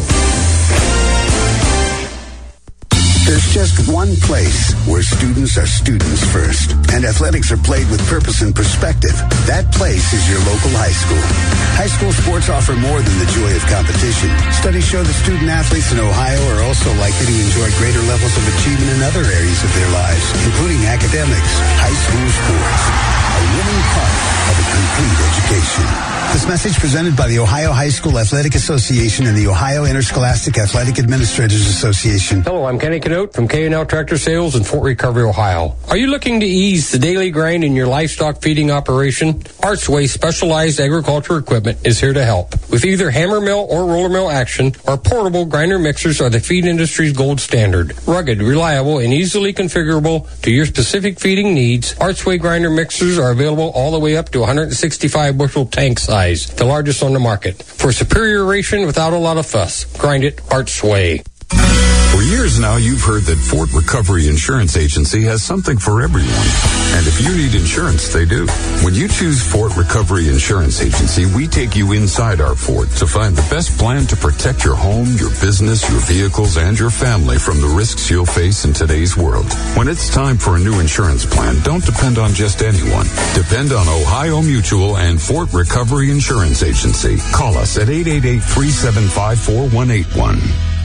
There's just one place where students are students first, and athletics are played with purpose and perspective. That place is your local high school. High school sports offer more than the joy of competition. Studies show that student athletes in Ohio are also likely to enjoy greater levels of achievement in other areas of their lives, including academics. High school sports, a winning part of a complete education. This message presented by the Ohio High School Athletic Association and the Ohio Interscholastic Athletic Administrators Association. Hello, I'm Kenny Canote from K and L Tractor Sales in Fort Recovery, Ohio. Are you looking to ease the daily grind in your livestock feeding operation? Archway Specialized Agriculture Equipment is here to help. With either hammer mill or roller mill action, our portable grinder mixers are the feed industry's gold standard. Rugged, reliable, and easily configurable to your specific feeding needs, Archway grinder mixers are available all the way up to one hundred sixty-five bushel tank size, the largest on the market. For superior ration without a lot of fuss, grind it Archway. For years now, you've heard that Fort Recovery Insurance Agency has something for everyone. And if you need insurance, they do. When you choose Fort Recovery Insurance Agency, we take you inside our fort to find the best plan to protect your home, your business, your vehicles, and your family from the risks you'll face in today's world. When it's time for a new insurance plan, don't depend on just anyone. Depend on Ohio Mutual and Fort Recovery Insurance Agency. Call us at eight eight eight, three seven five, four one eight one.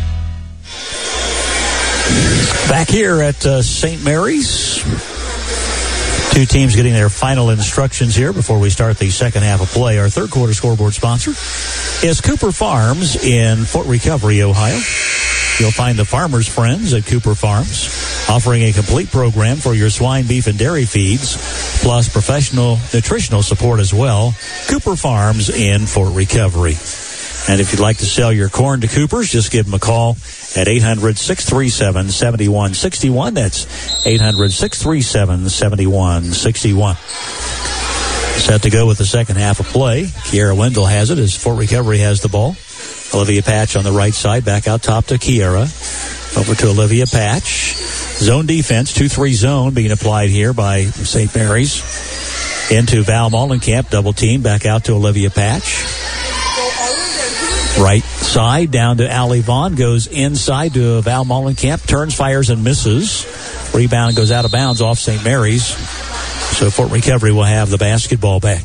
Back here at uh, Saint Mary's, two teams getting their final instructions here before we start the second half of play. Our third quarter scoreboard sponsor is Cooper Farms in Fort Recovery, Ohio. You'll find the farmers' friends at Cooper Farms, offering a complete program for your swine, beef, and dairy feeds, plus professional nutritional support as well. Cooper Farms in Fort Recovery. And if you'd like to sell your corn to Coopers, just give them a call at eight hundred, six three seven, seven one six one. That's eight hundred, six three seven, seven one six one. Set to go with the second half of play. Kiera Wendell has it as Fort Recovery has the ball. Olivia Patch on the right side, back out top to Kiera. Over to Olivia Patch. Zone defense, two three zone being applied here by Saint Mary's. Into Val Mollenkamp, double team, back out to Olivia Patch. Right side down to Allie Vaughn, goes inside to Val Mollenkamp, turns, fires, and misses. Rebound goes out of bounds off Saint Mary's. So Fort Recovery will have the basketball back.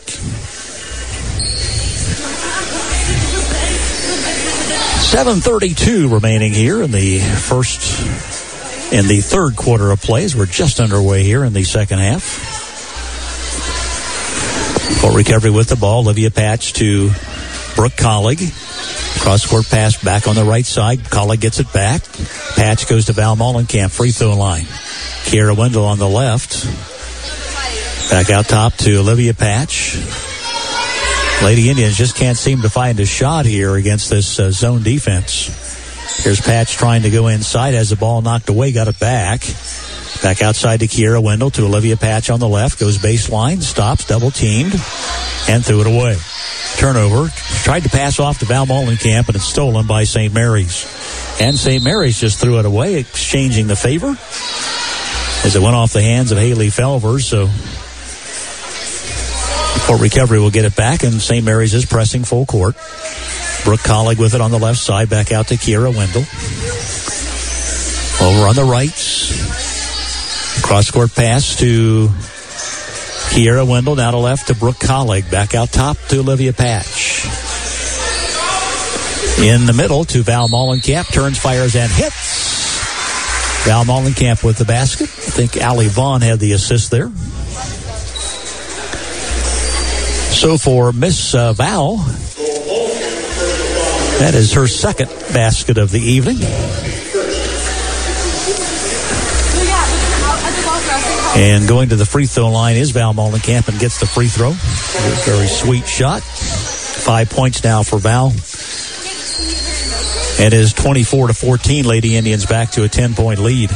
seven thirty-two remaining here in the first, in the third quarter of plays. We're just underway here in the second half. Fort Recovery with the ball. Olivia Patch to Brooke Collig. Cross-court pass back on the right side. Collig gets it back. Patch goes to Val Mollenkamp, free throw line. Kiera Wendell on the left. Back out top to Olivia Patch. Lady Indians just can't seem to find a shot here against this uh, zone defense. Here's Patch trying to go inside. Has the ball knocked away, got it back. Back outside to Kiera Wendell to Olivia Patch on the left. Goes baseline, stops, double teamed, and threw it away. Turnover. Tried to pass off to Val Mollenkamp, and it's stolen by Saint Mary's. And Saint Mary's just threw it away, exchanging the favor as it went off the hands of Haley Felvers. So Fort Recovery will get it back, and Saint Mary's is pressing full court. Brooke Collig with it on the left side, back out to Kiera Wendell. Over on the right. Cross-court pass to Kiera Wendell, now to left to Brooke Collig. Back out top to Olivia Patch. In the middle to Val Mollenkamp. Turns, fires, and hits. Val Mollenkamp with the basket. I think Allie Vaughn had the assist there. So for Miss uh, Val, that is her second basket of the evening. And going to the free throw line is Val Mollenkamp and gets the free throw. Very sweet shot. Five points now for Val. It is twenty-four to fourteen. Lady Indians back to a ten-point lead.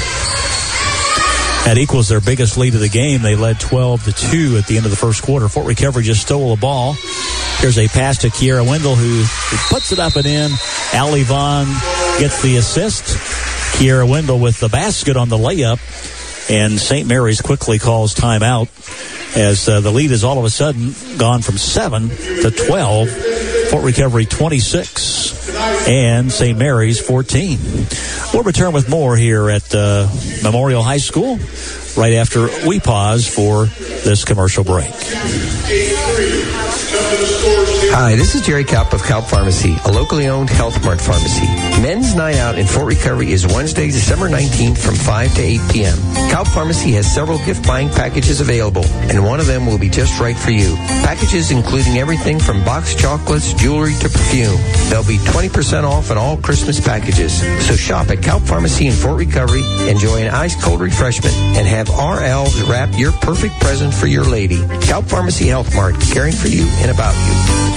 That equals their biggest lead of the game. They led twelve to two at the end of the first quarter. Fort Recovery just stole the ball. Here's a pass to Kiera Wendell, who puts it up and in. Allie Vaughn gets the assist. Kiera Wendell with the basket on the layup. And Saint Mary's quickly calls timeout as uh, the lead is all of a sudden gone from seven to twelve. Fort Recovery twenty-six and Saint Mary's fourteen. We'll return with more here at uh, Memorial High School right after we pause for this commercial break. Hi, this is Jerry Kaup of Kaup Pharmacy, a locally owned Health Mart pharmacy. Men's Night Out in Fort Recovery is Wednesday, December nineteenth from five to eight p.m. Kaup Pharmacy has several gift buying packages available, and one of them will be just right for you. Packages including everything from boxed chocolates, jewelry to perfume. There'll be twenty percent off on all Christmas packages. So shop at Kaup Pharmacy in Fort Recovery, enjoy an ice-cold refreshment, and have our elves wrap your perfect present for your lady. Kaup Pharmacy Health Mart, caring for you and about you.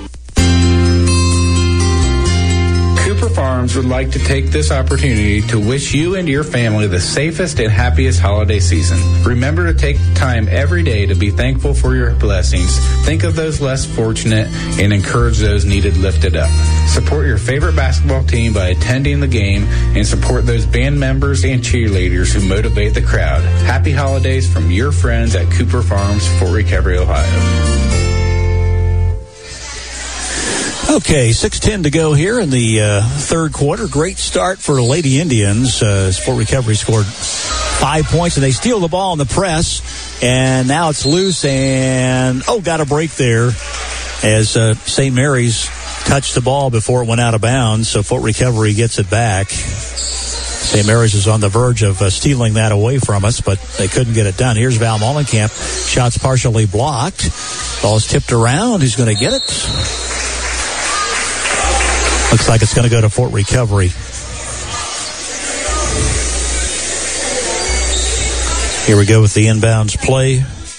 Cooper Farms would like to take this opportunity to wish you and your family the safest and happiest holiday season. Remember to take time every day to be thankful for your blessings, think of those less fortunate, and encourage those needed lifted up. Support your favorite basketball team by attending the game and support those band members and cheerleaders who motivate the crowd. Happy holidays from your friends at Cooper Farms, Fort Recovery, Ohio. Okay, six ten to go here in the uh, third quarter. Great start for the Lady Indians uh, as Fort Recovery scored five points, and they steal the ball in the press, and now it's loose, and, oh, got a break there as uh, Saint Mary's touched the ball before it went out of bounds, so Fort Recovery gets it back. Saint Mary's is on the verge of uh, stealing that away from us, but they couldn't get it done. Here's Val Mollenkamp. Shot's partially blocked. Ball's tipped around. Who's going to get it? Looks like it's going to go to Fort Recovery. Here we go with the inbounds play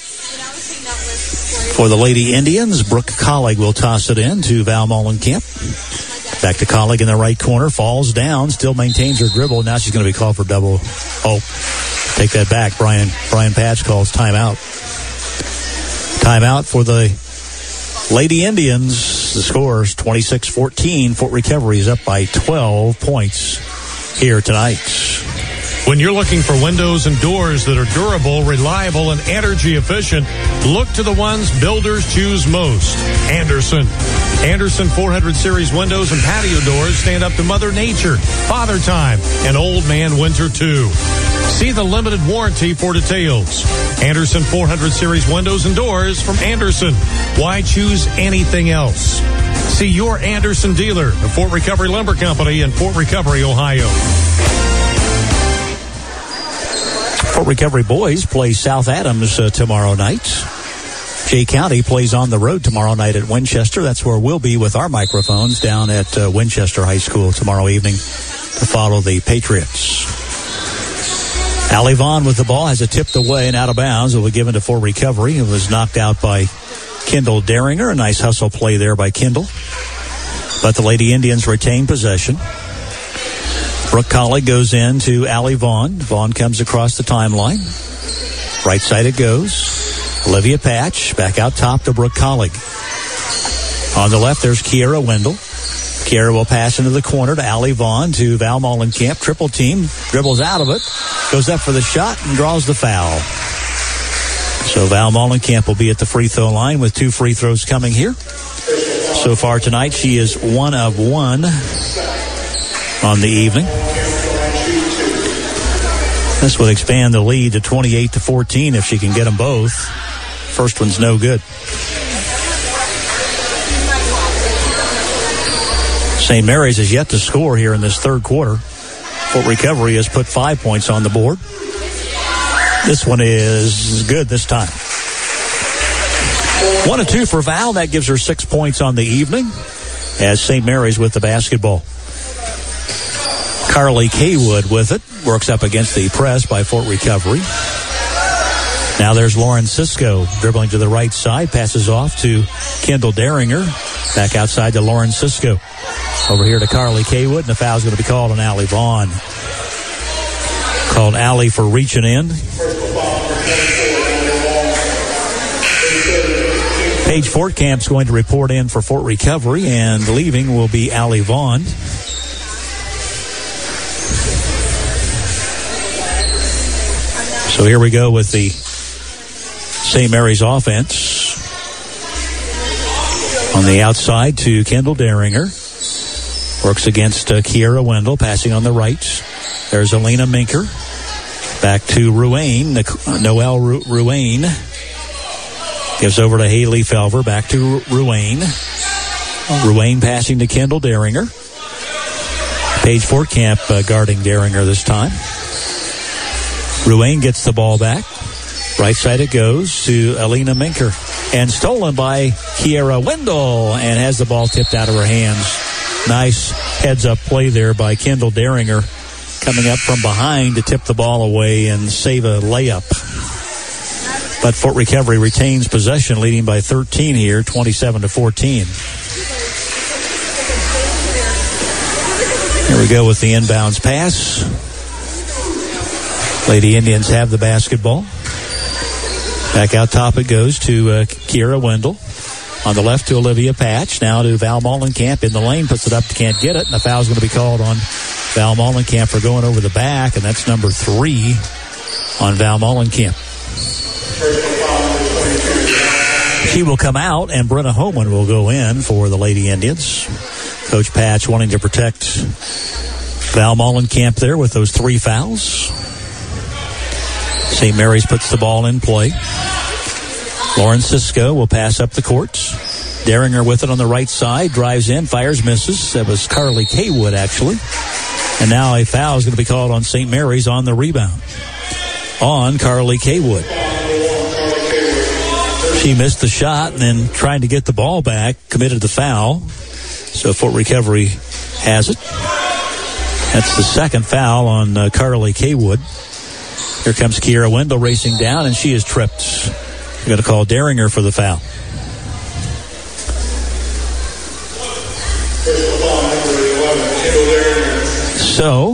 for the Lady Indians. Brooke Collig will toss it in to Val Mollenkamp. Back to Collig in the right corner. Falls down. Still maintains her dribble. Now she's going to be called for double. Oh, take that back. Brian, Brian Patch calls timeout. Timeout for the Lady Indians. The score is twenty-six fourteen. Fort Recovery is up by twelve points here tonight. When you're looking for windows and doors that are durable, reliable, and energy efficient, look to the ones builders choose most. Andersen. Andersen four hundred series windows and patio doors stand up to Mother Nature, Father Time, and Old Man Winter too. See the limited warranty for details. Andersen four hundred series windows and doors from Andersen. Why choose anything else? See your Andersen dealer, the Fort Recovery Lumber Company in Fort Recovery, Ohio. Fort Recovery boys play South Adams uh, tomorrow night. Jay County plays on the road tomorrow night at Winchester. That's where we'll be with our microphones down at uh, Winchester High School tomorrow evening to follow the Patriots. Allie Vaughn with the ball has it tipped away and out of bounds. It will be given to Fort Recovery. It was knocked out by Kendall Deringer. A nice hustle play there by Kendall. But the Lady Indians retain possession. Brooke Collig goes in to Allie Vaughn. Vaughn comes across the timeline. Right side it goes. Olivia Patch back out top to Brooke Collig. On the left, there's Kiera Wendell. Kiera will pass into the corner to Allie Vaughn to Val Mollenkamp. Triple team, dribbles out of it, goes up for the shot and draws the foul. So Val Mollenkamp will be at the free throw line with two free throws coming here. So far tonight, she is one of one on the evening. This would expand the lead to twenty-eight to fourteen if she can get them both. First one's no good. Saint Mary's has yet to score here in this third quarter. Fort Recovery has put five points on the board. This one is good this time. One and two for Val. That gives her six points on the evening as Saint Mary's with the basketball. Carly Kaywood with it. Works up against the press by Fort Recovery. Now there's Lauren Cisco dribbling to the right side. Passes off to Kendall Deringer. Back outside to Lauren Cisco. Over here to Carly Kaywood. And the foul's going to be called on Allie Vaughn. Called Allie for reaching in. Paige Fortkamp's going to report in for Fort Recovery. And leaving will be Allie Vaughn. So here we go with the Saint Mary's offense. On the outside to Kendall Deringer. Works against uh, Kiera Wendell, passing on the right. There's Elena Minker. Back to Ruane. Noelle Ru- Ruane. Gives over to Haley Felver. Back to Ru- Ruane. Ruane passing to Kendall Derringer. Paige Fortcamp uh, guarding Derringer this time. Ruane gets the ball back. Right side it goes to Alina Minker. And stolen by Kiera Wendell. And has the ball tipped out of her hands. Nice heads-up play there by Kendall Derringer. Coming up from behind to tip the ball away and save a layup. But Fort Recovery retains possession, leading by thirteen here, twenty-seven to fourteen. Here we go with the inbounds pass. Lady Indians have the basketball. Back out top it goes to uh, Kiera Wendell. On the left to Olivia Patch. Now to Val Mollenkamp in the lane. Puts it up, can't get it. And the foul's going to be called on Val Mollenkamp for going over the back. And that's number three on Val Mollenkamp. She will come out, and Brenna Homan will go in for the Lady Indians. Coach Patch wanting to protect Val Mollenkamp there with those three fouls. Saint Mary's puts the ball in play. Lauren Cisco will pass up the court. Derringer with it on the right side. Drives in, fires, misses. That was Carly Kaywood, actually. And now a foul is going to be called on Saint Mary's on the rebound. On Carly Kaywood. She missed the shot and then trying to get the ball back, committed the foul. So Fort Recovery has it. That's the second foul on uh, Carly Kaywood. Here comes Kiera Wendell racing down, and she is tripped. We're going to call Derringer for the foul. So,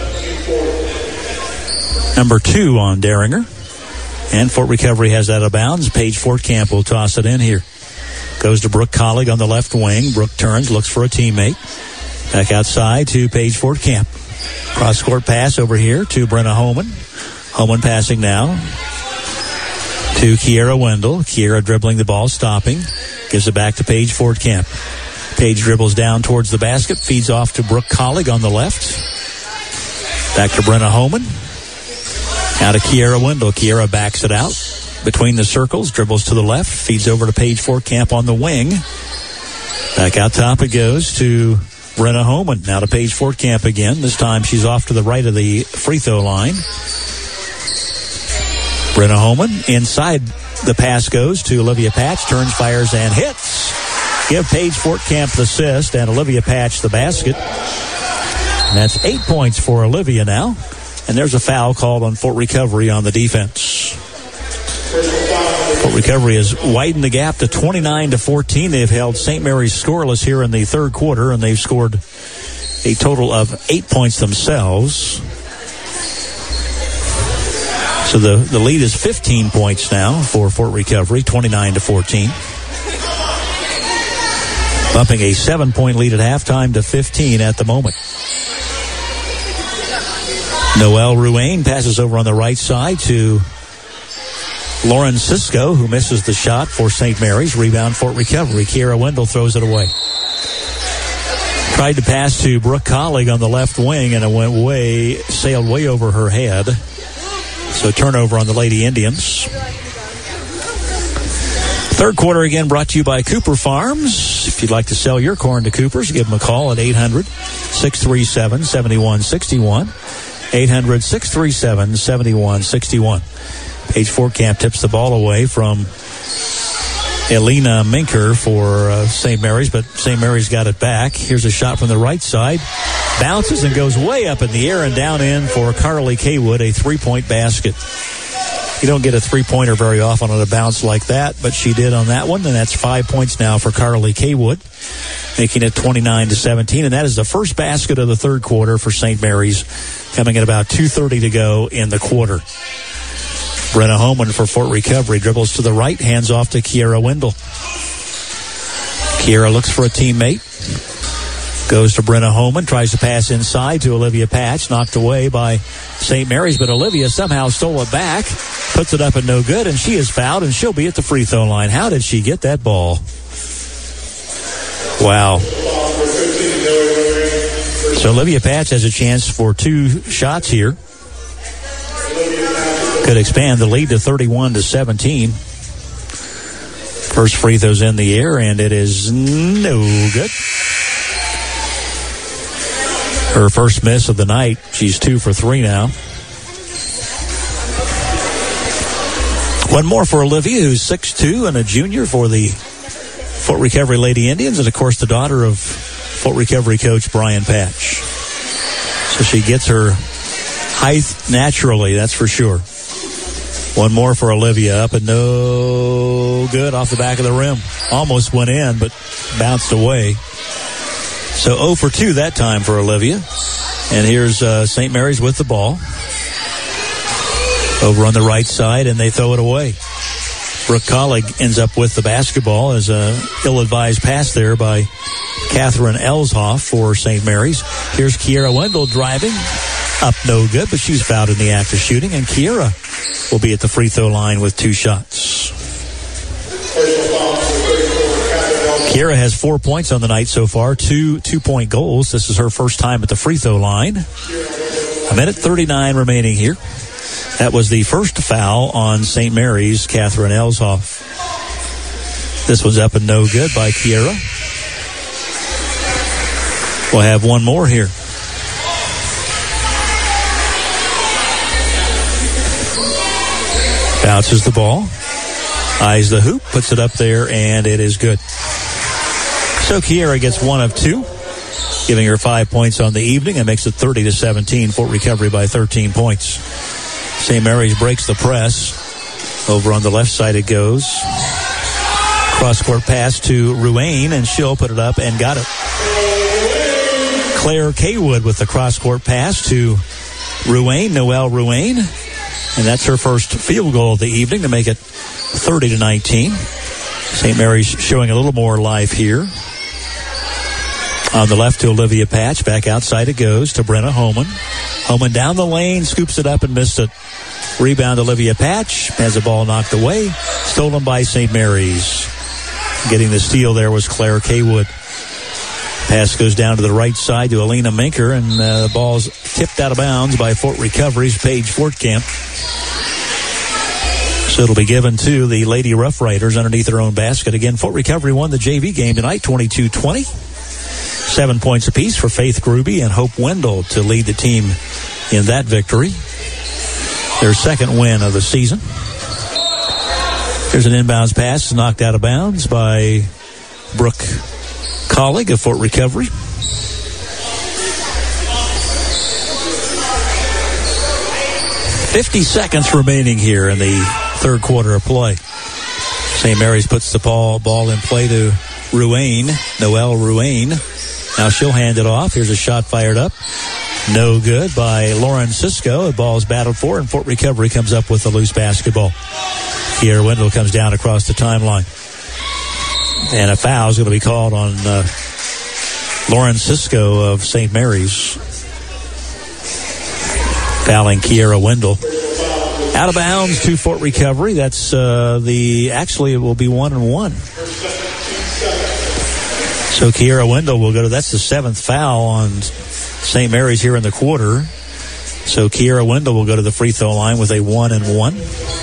number two on Derringer. And Fort Recovery has that out of bounds. Paige Fortcamp will toss it in here. Goes to Brooke Collig on the left wing. Brooke turns, looks for a teammate. Back outside to Paige Fortcamp. Cross-court pass over here to Brenna Homan. Homan passing now to Kiera Wendell. Kiera dribbling the ball, stopping. Gives it back to Paige Fortcamp. Paige dribbles down towards the basket. Feeds off to Brooke Collig on the left. Back to Brenna Homan. Now to Kiera Wendell. Kiera backs it out between the circles. Dribbles to the left. Feeds over to Paige Fortcamp on the wing. Back out top it goes to Brenna Homan. Now to Paige Fortcamp again. This time she's off to the right of the free throw line. Brenna Homan inside the pass goes to Olivia Patch. Turns, fires, and hits. Give Paige Fortcamp the assist and Olivia Patch the basket. And that's eight points for Olivia now. And there's a foul called on Fort Recovery on the defense. Fort Recovery has widened the gap to twenty-nine to fourteen. They've held Saint Mary's scoreless here in the third quarter, and they've scored a total of eight points themselves. So the, the lead is fifteen points now for Fort Recovery, twenty-nine to fourteen. Bumping a seven-point lead at halftime to fifteen at the moment. Noelle Ruane passes over on the right side to Lauren Cisco, who misses the shot for Saint Mary's. Rebound Fort Recovery. Kiera Wendell throws it away. Tried to pass to Brooke Collig on the left wing, and it went way, sailed way over her head. So turnover on the Lady Indians. Third quarter again brought to you by Cooper Farms. If you'd like to sell your corn to Coopers, give them a call at eight hundred, six three seven, seven one six one. eight hundred, six three seven, seven one six one. Paige Fortcamp tips the ball away from Elena Minker for uh, Saint Mary's, but Saint Mary's got it back. Here's a shot from the right side. Bounces and goes way up in the air and down in for Carly Kaywood, a three-point basket. You don't get a three-pointer very often on a bounce like that, but she did on that one, and that's five points now for Carly Kaywood, making it twenty-nine to seventeen, and that is the first basket of the third quarter for Saint Mary's, coming at about two thirty to go in the quarter. Brenna Homan for Fort Recovery dribbles to the right, hands off to Kiera Wendell. Kiera looks for a teammate. Goes to Brenna Homan, tries to pass inside to Olivia Patch, knocked away by Saint Mary's, but Olivia somehow stole it back, puts it up and no good, and she is fouled, and she'll be at the free throw line. How did she get that ball? Wow. So Olivia Patch has a chance for two shots here. Could expand the lead to thirty-one to seventeen. First free throw's in the air, and it is no good. Her first miss of the night. She's two for three now. One more for Olivia, who's six two and a junior for the Fort Recovery Lady Indians, and of course the daughter of Fort Recovery coach Brian Patch. So she gets her height naturally, that's for sure. One more for Olivia, up and no good off the back of the rim. Almost went in, but bounced away. So oh for two that time for Olivia. And here's uh, Saint Mary's with the ball. Over on the right side, and they throw it away. Brooke Collig ends up with the basketball as a ill-advised pass there by Catherine Elshoff for Saint Mary's. Here's Kiera Wendell driving. Up no good, but she's fouled in the act of shooting, and Kiera will be at the free throw line with two shots. Kiera has four points on the night so far, two two-point goals. This is her first time at the free throw line. A minute thirty-nine remaining here. That was the first foul on Saint Mary's, Catherine Elshoff. This one's up and no good by Kiera. We'll have one more here. Bounces the ball. Eyes the hoop, puts it up there, and it is good. So Kiera gets one of two, giving her five points on the evening and makes it thirty to seventeen. Fort Recovery by thirteen points. Saint Mary's breaks the press. Over on the left side it goes. Cross-court pass to Ruane, and she'll put it up and got it. Claire Kaywood with the cross-court pass to Ruane, Noelle Ruane. And that's her first field goal of the evening to make it thirty to nineteen. Saint Mary's showing a little more life here. On the left to Olivia Patch. Back outside it goes to Brenna Homan. Homan down the lane, scoops it up and missed it. Rebound Olivia Patch. Has the ball knocked away. Stolen by Saint Mary's. Getting the steal there was Claire Kaywood. Pass goes down to the right side to Alina Minker, and uh, the ball's tipped out of bounds by Fort Recovery's Paige Fortcamp. So it'll be given to the Lady Rough Riders underneath their own basket. Again, Fort Recovery won the J V game tonight, twenty-two twenty. Seven points apiece for Faith Gruby and Hope Wendell to lead the team in that victory. Their second win of the season. There's an inbounds pass knocked out of bounds by Brooke Collig of Fort Recovery. fifty seconds remaining here in the third quarter of play. Saint Mary's puts the ball, ball in play to Ruane, Noelle Ruane. Now she'll hand it off. Here's a shot fired up. No good by Lauren Cisco. The ball's battled for, and Fort Recovery comes up with the loose basketball. Kiera Wendell comes down across the timeline. And a foul is going to be called on uh, Lauren Cisco of Saint Mary's. Fouling Kiera Wendell. Out of bounds to Fort Recovery. That's uh, the, actually it will be one and one. So Kiera Wendell will go to, that's the seventh foul on Saint Mary's here in the quarter. So Kiera Wendell will go to the free throw line with a one and one.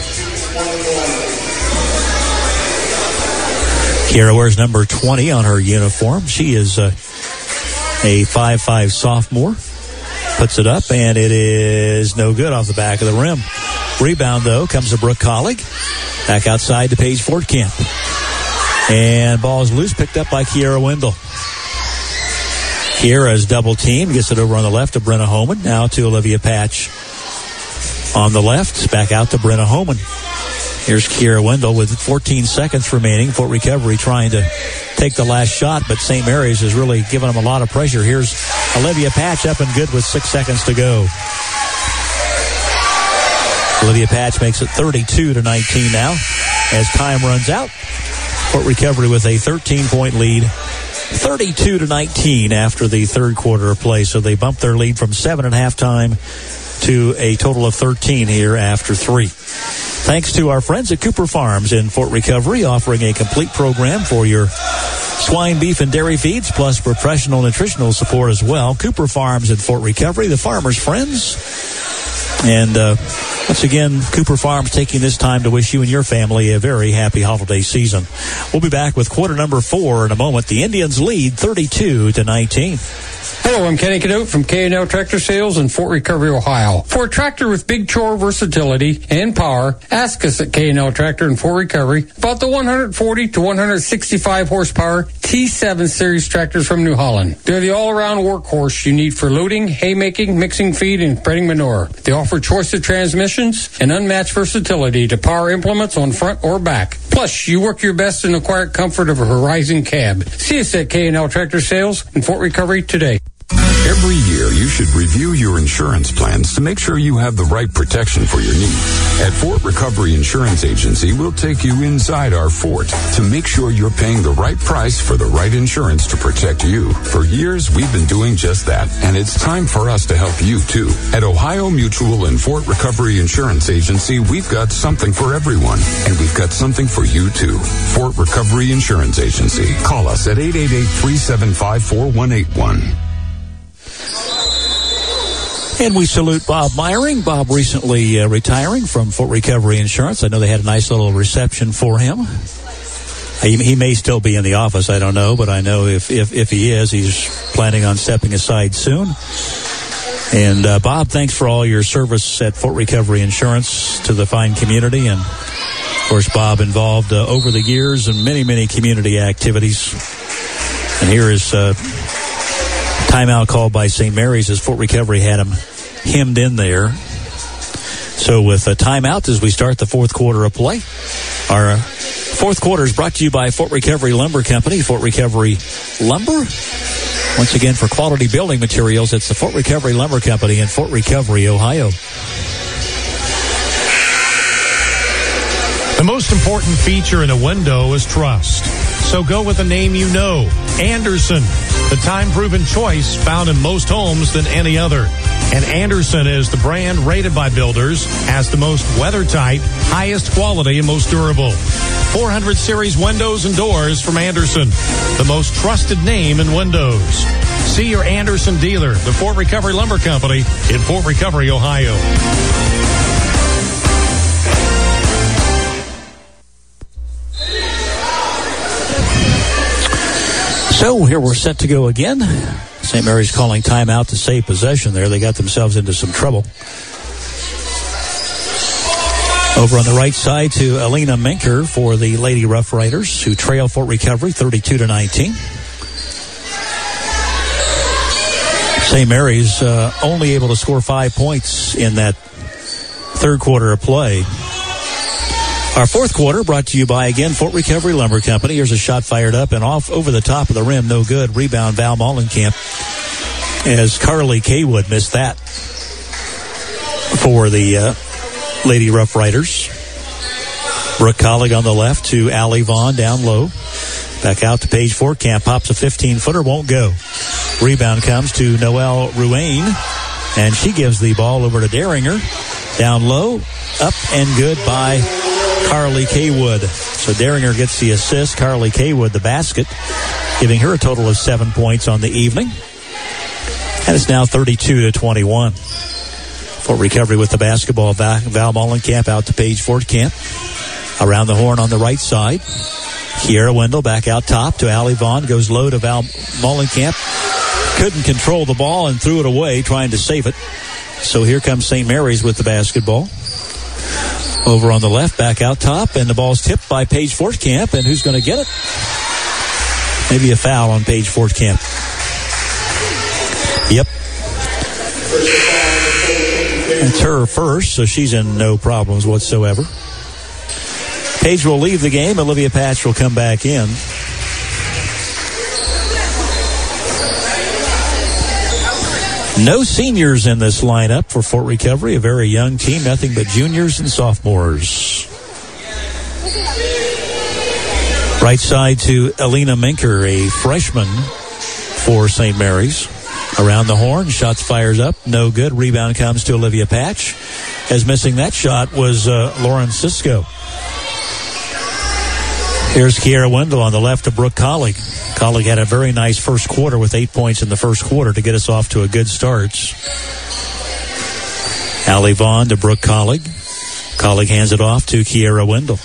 Kiera wears number twenty on her uniform. She is uh, a five five sophomore. Puts it up, and it is no good off the back of the rim. Rebound, though, comes to Brooke Collig. Back outside to Paige Fortcamp. And ball's loose, picked up by Kiera Wendell. Kiera's double team, gets it over on the left to Brenna Homan. Now to Olivia Patch on the left. Back out to Brenna Homan. Here's Kiera Wendell with fourteen seconds remaining. Fort Recovery trying to take the last shot, but Saint Mary's has really given them a lot of pressure. Here's Olivia Patch up and good with six seconds to go. Olivia Patch makes it thirty-two to nineteen now as time runs out. Fort Recovery with a thirteen-point lead, thirty-two to nineteen after the third quarter of play. So they bumped their lead from seven at halftime to a total of thirteen here after three. Thanks to our friends at Cooper Farms in Fort Recovery, offering a complete program for your swine, beef, and dairy feeds, plus professional nutritional support as well. Cooper Farms in Fort Recovery, the farmers' friends. And uh, once again, Cooper Farms taking this time to wish you and your family a very happy holiday season. We'll be back with quarter number four in a moment. The Indians lead thirty-two to nineteen. Hello, I'm Kenny Cadote from K and L Tractor Sales in Fort Recovery, Ohio. For a tractor with big chore versatility and power, ask us at K and L Tractor in Fort Recovery about the one forty to one sixty-five horsepower T seven series tractors from New Holland. They're the all-around workhorse you need for loading, haymaking, mixing feed, and spreading manure. They offer choice of transmissions and unmatched versatility to power implements on front or back. Plus, you work your best in the quiet comfort of a Horizon cab. See us at K and L Tractor Sales in Fort Recovery today. Every year, you should review your insurance plans to make sure you have the right protection for your needs. At Fort Recovery Insurance Agency, we'll take you inside our fort to make sure you're paying the right price for the right insurance to protect you. For years, we've been doing just that, and it's time for us to help you, too. At Ohio Mutual and Fort Recovery Insurance Agency, we've got something for everyone, and we've got something for you, too. Fort Recovery Insurance Agency. Call us at eight eight eight, three seven five, four one eight one. And we salute Bob Meyering. Bob recently uh, retiring from Fort Recovery Insurance. I know they had a nice little reception for him. He, he may still be in the office, I don't know, but I know if, if, if he is, he's planning on stepping aside soon. And uh, Bob, thanks for all your service at Fort Recovery Insurance to the fine community. And, of course, Bob involved uh, over the years in many, many community activities. And here is uh, timeout called by Saint Mary's as Fort Recovery had him hemmed in there. So with a timeout as we start the fourth quarter of play. Our fourth quarter is brought to you by Fort Recovery Lumber Company. Fort Recovery Lumber. Once again, for quality building materials, it's the Fort Recovery Lumber Company in Fort Recovery, Ohio. The most important feature in a window is trust. So go with a name you know. Andersen, the time-proven choice found in most homes than any other. And Andersen is the brand rated by builders as the most weather-tight, highest quality, and most durable. four hundred series windows and doors from Andersen, the most trusted name in windows. See your Andersen dealer, the Fort Recovery Lumber Company in Fort Recovery, Ohio. So here we're set to go again. Saint Mary's calling timeout to save possession there. They got themselves into some trouble. Over on the right side to Alina Minker for the Lady Rough Riders, who trail Fort Recovery thirty-two to nineteen. Saint Mary's uh, only able to score five points in that third quarter of play. Our fourth quarter brought to you by, again, Fort Recovery Lumber Company. Here's a shot fired up and off over the top of the rim. No good. Rebound, Val Mollenkamp, as Carly Kaywood missed that for the uh, Lady Rough Riders. Brooke Collig on the left to Allie Vaughn down low. Back out to Paige Fortcamp. Pops a fifteen-footer. Won't go. Rebound comes to Noelle Ruane, and she gives the ball over to Deringer. Down low. Up and good by Carly Kaywood. So Deringer gets the assist. Carly Kaywood the basket, giving her a total of seven points on the evening. And it's now thirty-two to twenty-one. Fort Recovery with the basketball. Val, Val Mollenkamp out to Paige Fortcamp. Around the horn on the right side. Kiera Wendell back out top to Allie Vaughn. Goes low to Val Mollenkamp. Couldn't control the ball and threw it away, trying to save it. So here comes Saint Mary's with the basketball. Over on the left, back out top, and the ball's tipped by Paige Fortcamp, and who's going to get it? Maybe a foul on Paige Fortcamp. Yep. It's her first, so she's in no problems whatsoever. Paige will leave the game. Olivia Patch will come back in. No seniors in this lineup for Fort Recovery. A very young team, nothing but juniors and sophomores. Right side to Alina Minker, a freshman for Saint Mary's. Around the horn, shots fires up, no good. Rebound comes to Olivia Patch. As missing that shot was uh, Lauren Cisco. Here's Kiera Wendell on the left to Brooke Collig. Collig had a very nice first quarter with eight points in the first quarter to get us off to a good start. Allie Vaughn to Brooke Collig. Collig hands it off to Kiera Wendell.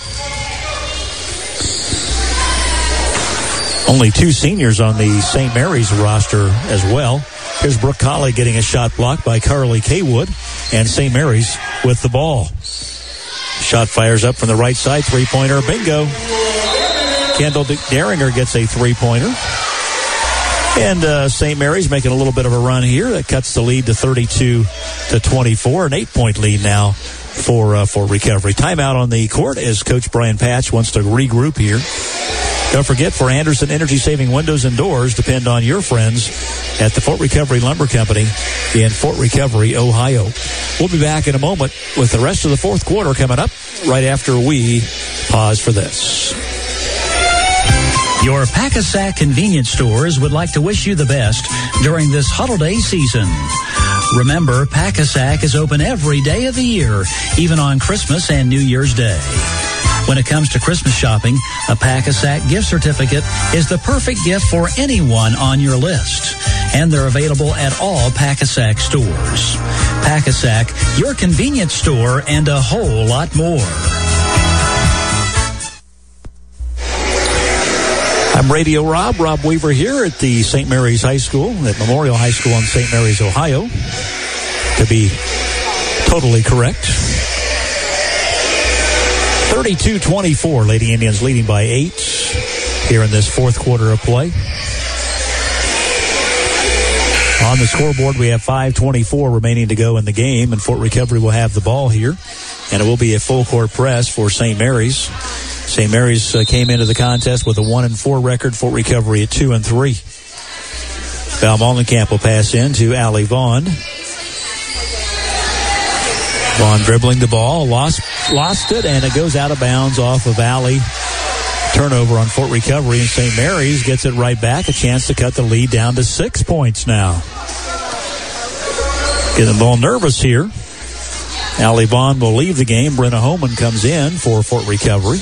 Only two seniors on the Saint Mary's roster as well. Here's Brooke Collig getting a shot blocked by Carly Kaywood, and Saint Mary's with the ball. Shot fires up from the right side, three-pointer, bingo. Kendall Daringer gets a three-pointer. And uh, Saint Mary's making a little bit of a run here. That cuts the lead to thirty-two to twenty-four, an eight-point lead now for uh, for Recovery. Timeout on the court as Coach Brian Patch wants to regroup here. Don't forget, for Anderson Energy Saving Windows and Doors, depend on your friends at the Fort Recovery Lumber Company in Fort Recovery, Ohio. We'll be back in a moment with the rest of the fourth quarter coming up right after we pause for this. Your Pack-A-Sack convenience stores would like to wish you the best during this holiday season. Remember, Pack-A-Sack is open every day of the year, even on Christmas and New Year's Day. When it comes to Christmas shopping, a Pack-A-Sack gift certificate is the perfect gift for anyone on your list. And they're available at all Pack-A-Sack stores. Pack-A-Sack, your convenience store, and a whole lot more. I'm Radio Rob, Rob Weaver here at the Saint Mary's High School, at Memorial High School in Saint Mary's, Ohio, to be totally correct. thirty-two twenty-four, Lady Indians leading by eight here in this fourth quarter of play. On the scoreboard, we have five twenty-four remaining to go in the game, and Fort Recovery will have the ball here, and it will be a full court press for Saint Mary's. Saint Mary's uh, came into the contest with a one and four record. Fort Recovery at two and three. Val Mollenkamp will pass in to Allie Vaughn. Vaughn dribbling the ball, lost lost it, and it goes out of bounds off of Allie. Turnover on Fort Recovery, and Saint Mary's gets it right back. A chance to cut the lead down to six points now. Getting the ball nervous here. Allie Vaughn will leave the game. Brenna Holman comes in for Fort Recovery.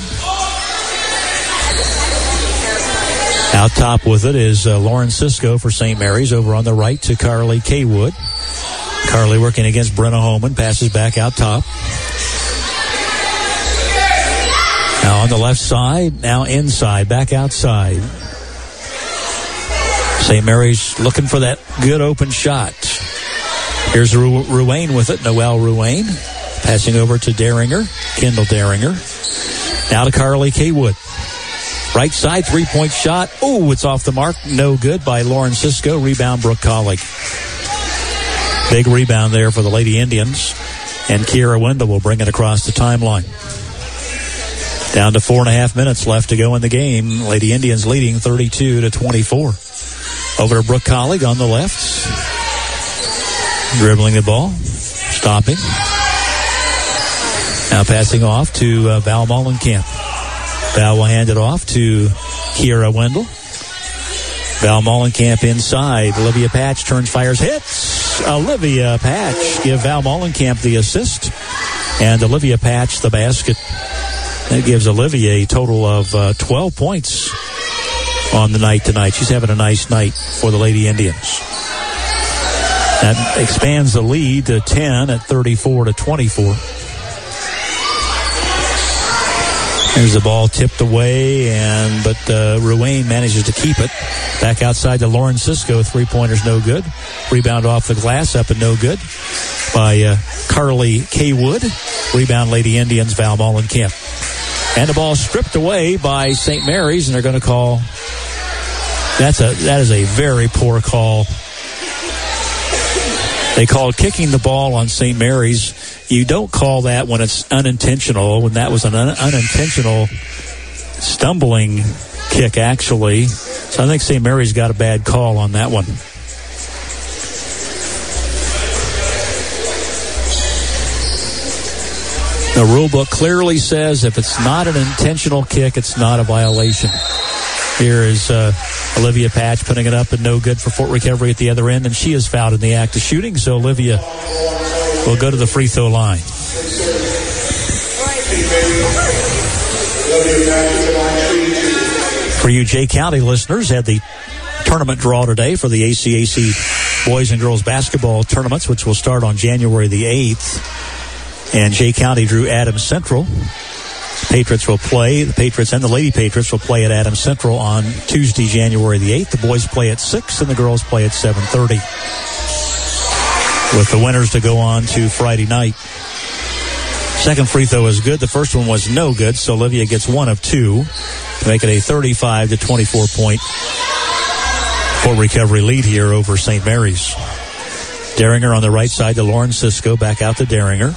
Out top with it is uh, Lauren Cisco for Saint Mary's. Over on the right to Carly Kaywood. Carly working against Brenna Holman. Passes back out top. Now on the left side. Now inside. Back outside. Saint Mary's looking for that good open shot. Here's Ru- Ruane with it. Noelle Ruane. Passing over to Daringer. Kendall Daringer. Now to Carly Kaywood. Right side, three-point shot. Oh, it's off the mark. No good by Lauren Cisco. Rebound, Brooke Collig. Big rebound there for the Lady Indians. And Kiera Wendell will bring it across the timeline. Down to four and a half minutes left to go in the game. Lady Indians leading thirty-two to twenty-four. Over to Brooke Collig on the left. Dribbling the ball. Stopping. Now passing off to uh, Val Mollenkamp. Val will hand it off to Kiera Wendell. Val Mollenkamp inside. Olivia Patch turns, fires, hits. Olivia Patch give Val Mollenkamp the assist. And Olivia Patch the basket. That gives Olivia a total of uh, twelve points on the night tonight. She's having a nice night for the Lady Indians. That expands the lead to ten at thirty-four to twenty-four. There's the ball tipped away, and but uh, Ruane manages to keep it. Back outside to Lauren Cisco. Three-pointer's no good. Rebound off the glass, up and no good by uh, Carly Kaywood. Rebound Lady Indians, Val Mollenkamp. And the ball stripped away by Saint Mary's, and they're going to call. That's a that is a very poor call. They called kicking the ball on Saint Mary's. You don't call that when it's unintentional, when that was an un- unintentional stumbling kick, actually. So I think Saint Mary's got a bad call on that one. The rule book clearly says if it's not an intentional kick, it's not a violation. Here is uh, Olivia Patch putting it up and no good for Fort Recovery at the other end, and she is fouled in the act of shooting, so Olivia will go to the free throw line. For you Jay County listeners, had the tournament draw today for the A C A C boys and girls basketball tournaments, which will start on January the eighth. And Jay County drew Adams Central. Patriots will play, the Patriots and the Lady Patriots will play at Adams Central on Tuesday, January the eighth. The boys play at six and the girls play at seven thirty. With the winners to go on to Friday night. Second free throw is good. The first one was no good, so Olivia gets one of two to make it a thirty-five to twenty-four point Fort Recovery lead here over Saint Mary's. Derringer on the right side to Lauren Cisco, back out to Derringer.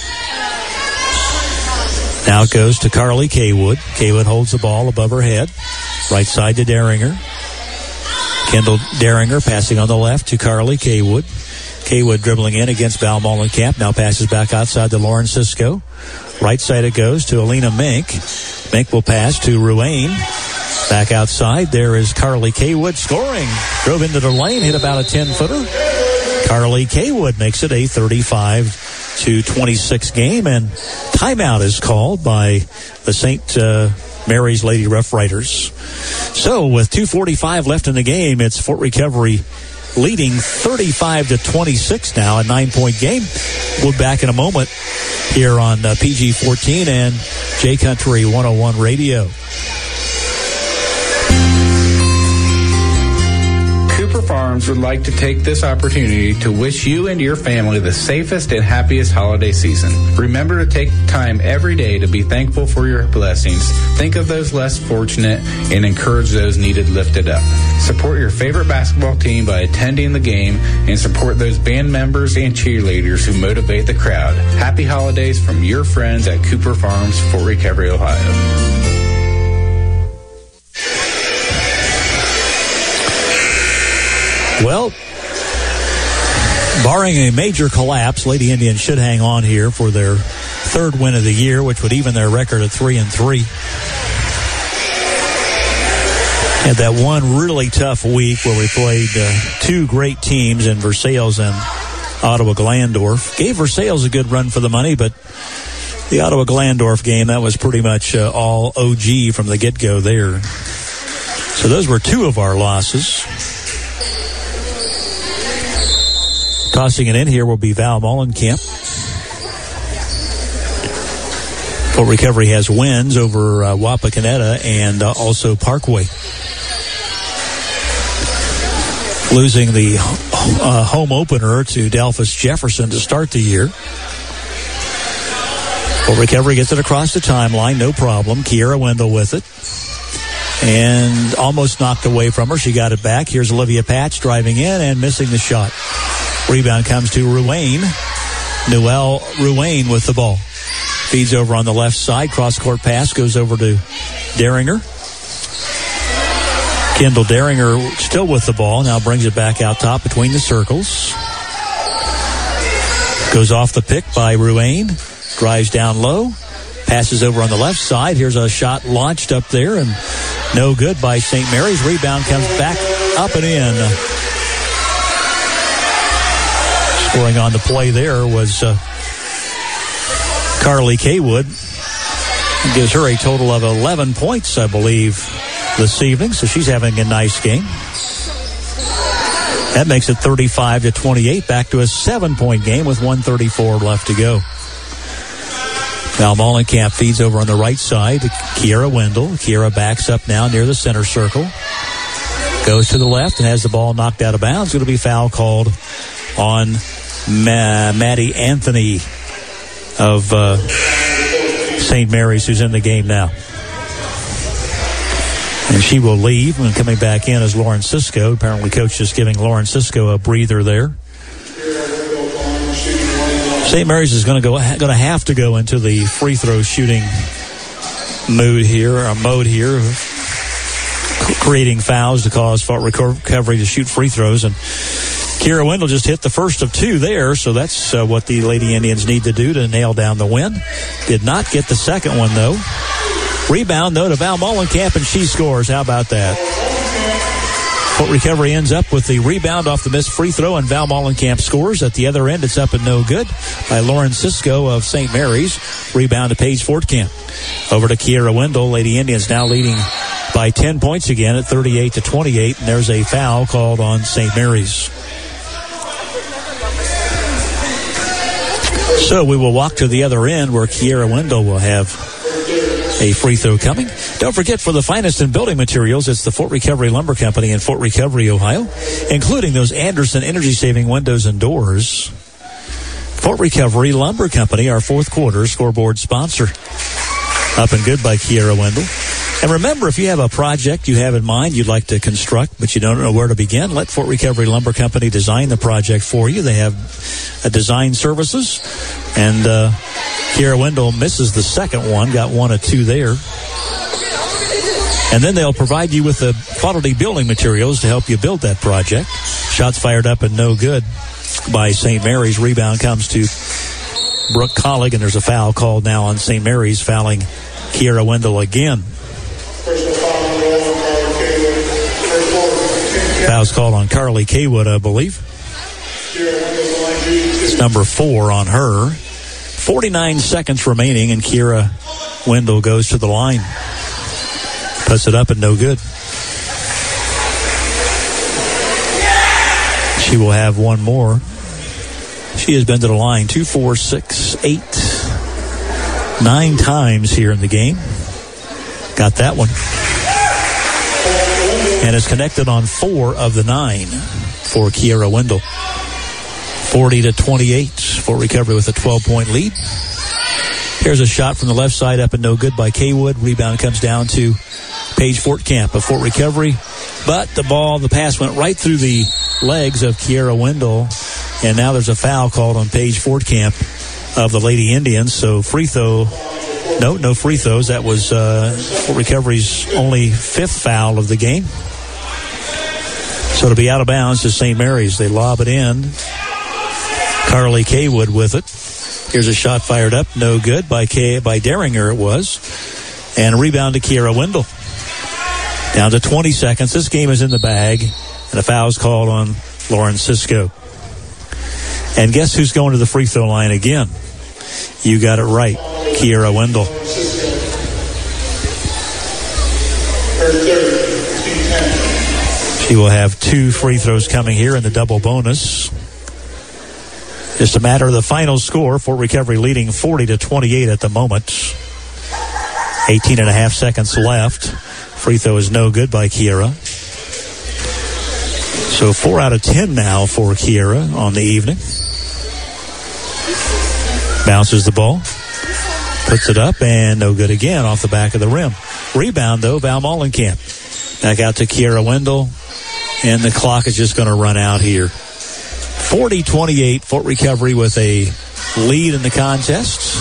Now it goes to Carly Kaywood. Kaywood holds the ball above her head. Right side to Derringer. Kendall Derringer passing on the left to Carly Kaywood. Kaywood dribbling in against Val Molenkamp. Now passes back outside to Lauren Cisco. Right side it goes to Alina Mink. Mink will pass to Ruane. Back outside, there is Carly Kaywood scoring. Drove into the lane, hit about a ten-footer. Carly Kaywood makes it a thirty-five to twenty-six game, and timeout is called by the Saint Uh, Mary's Lady Rough Riders. So with two forty-five left in the game, it's Fort Recovery leading thirty-five to twenty-six now, a nine-point game. We'll be back in a moment here on uh, P G fourteen and J Country one oh one Radio. Cooper Farms would like to take this opportunity to wish you and your family the safest and happiest holiday season. Remember to take time every day to be thankful for your blessings. Think of those less fortunate and encourage those needed lifted up. Support your favorite basketball team by attending the game and support those band members and cheerleaders who motivate the crowd. Happy holidays from your friends at Cooper Farms, Fort Recovery, Ohio. Well, barring a major collapse, Lady Indians should hang on here for their third win of the year, which would even their record at three and three. Had that one really tough week where we played uh, two great teams in Versailles and Ottawa Glandorf. Gave Versailles a good run for the money, but the Ottawa Glandorf game, that was pretty much uh, all O G from the get-go there. So those were two of our losses. Tossing it in here will be Val Molenkamp. Fort Recovery has wins over uh, Wapakoneta and uh, also Parkway. Losing the uh, home opener to Delphus Jefferson to start the year. Fort Recovery gets it across the timeline, no problem. Kiera Wendell with it. And almost knocked away from her. She got it back. Here's Olivia Patch driving in and missing the shot. Rebound comes to Ruane. Noelle Ruane with the ball. Feeds over on the left side. Cross-court pass goes over to Derringer. Kendall Derringer still with the ball. Now brings it back out top between the circles. Goes off the pick by Ruane. Drives down low. Passes over on the left side. Here's a shot launched up there and no good by Saint Mary's. Rebound comes back up and in. Scoring on the play there was uh, Carly Kaywood. It gives her a total of eleven points, I believe, this evening. So she's having a nice game. That makes it thirty-five to twenty-eight, back to a seven-point game with one thirty-four left to go. Val Molenkamp feeds over on the right side to Kiera Wendell. Kiera backs up now near the center circle. Goes to the left and has the ball knocked out of bounds. Going to be foul called on Ma- Maddie Anthony of uh, Saint Mary's, who's in the game now. And she will leave, and coming back in is Lauren Cisco. Apparently coach just giving Lauren Cisco a breather there. Saint Mary's is going to go going to have to go into the free throw shooting mood here, or mode here, creating fouls to cause Fort Recovery to shoot free throws. And Kiera Wendell just hit the first of two there, so that's uh, what the Lady Indians need to do to nail down the win. Did not get the second one, though. Rebound, though, to Val Molenkamp, and she scores. How about that? Fort Recovery ends up with the rebound off the missed free throw, and Val Molenkamp scores. At the other end, it's up and no good by Lauren Cisco of Saint Mary's. Rebound to Paige Fortkamp. Over to Kiera Wendell. Lady Indians now leading by ten points again at thirty-eight to twenty-eight, and there's a foul called on Saint Mary's. So we will walk to the other end where Kiera Wendell will have a free throw coming. Don't forget, for the finest in building materials, it's the Fort Recovery Lumber Company in Fort Recovery, Ohio, including those Anderson energy-saving windows and doors. Fort Recovery Lumber Company, our fourth quarter scoreboard sponsor. Up and good by Kiera Wendell. And remember, if you have a project you have in mind you'd like to construct, but you don't know where to begin, let Fort Recovery Lumber Company design the project for you. They have uh, design services. And uh, Kiera Wendell misses the second one, got one or two there. And then they'll provide you with the quality building materials to help you build that project. Shots fired up and no good by Saint Mary's. Rebound comes to Brooke Collig, and there's a foul called now on Saint Mary's, fouling Kiera Wendell again. Foul's called on Carly Kaywood, I believe. It's number four on her. forty-nine seconds remaining, and Kiera Wendell goes to the line. Puts it up and no good. She will have one more. She has been to the line two, four, six, eight, nine times here in the game. Got that one. And is connected on four of the nine for Kiera Wendell. forty to twenty-eight. Fort Recovery with a twelve-point lead. Here's a shot from the left side, up and no good by Kaywood. Rebound comes down to Paige Fortcamp of Fort Recovery. But the ball, the pass went right through the legs of Kiera Wendell. And now there's a foul called on Paige Fortcamp of the Lady Indians. So free throw. No, no free throws. That was uh, Fort Recovery's only fifth foul of the game. So it'll be out of bounds to Saint Mary's. They lob it in. Carly Kaywood with it. Here's a shot fired up. No good by Kay, by Deringer it was. And a rebound to Kiera Wendell. Down to twenty seconds. This game is in the bag. And a foul's called on Lauren Cisco. And guess who's going to the free throw line again? You got it right. Kiera Wendell. She will have two free throws coming here in the double bonus. Just a matter of the final score. Fort Recovery leading forty to twenty-eight at the moment. eighteen and a half seconds left. Free throw is no good by Kiera. So four out of ten now for Kiera on the evening. Bounces the ball. Puts it up and no good again off the back of the rim. Rebound though, Val Mollenkamp. Back out to Kiera Wendell. And the clock is just going to run out here. forty twenty-eight, Fort Recovery with a lead in the contest.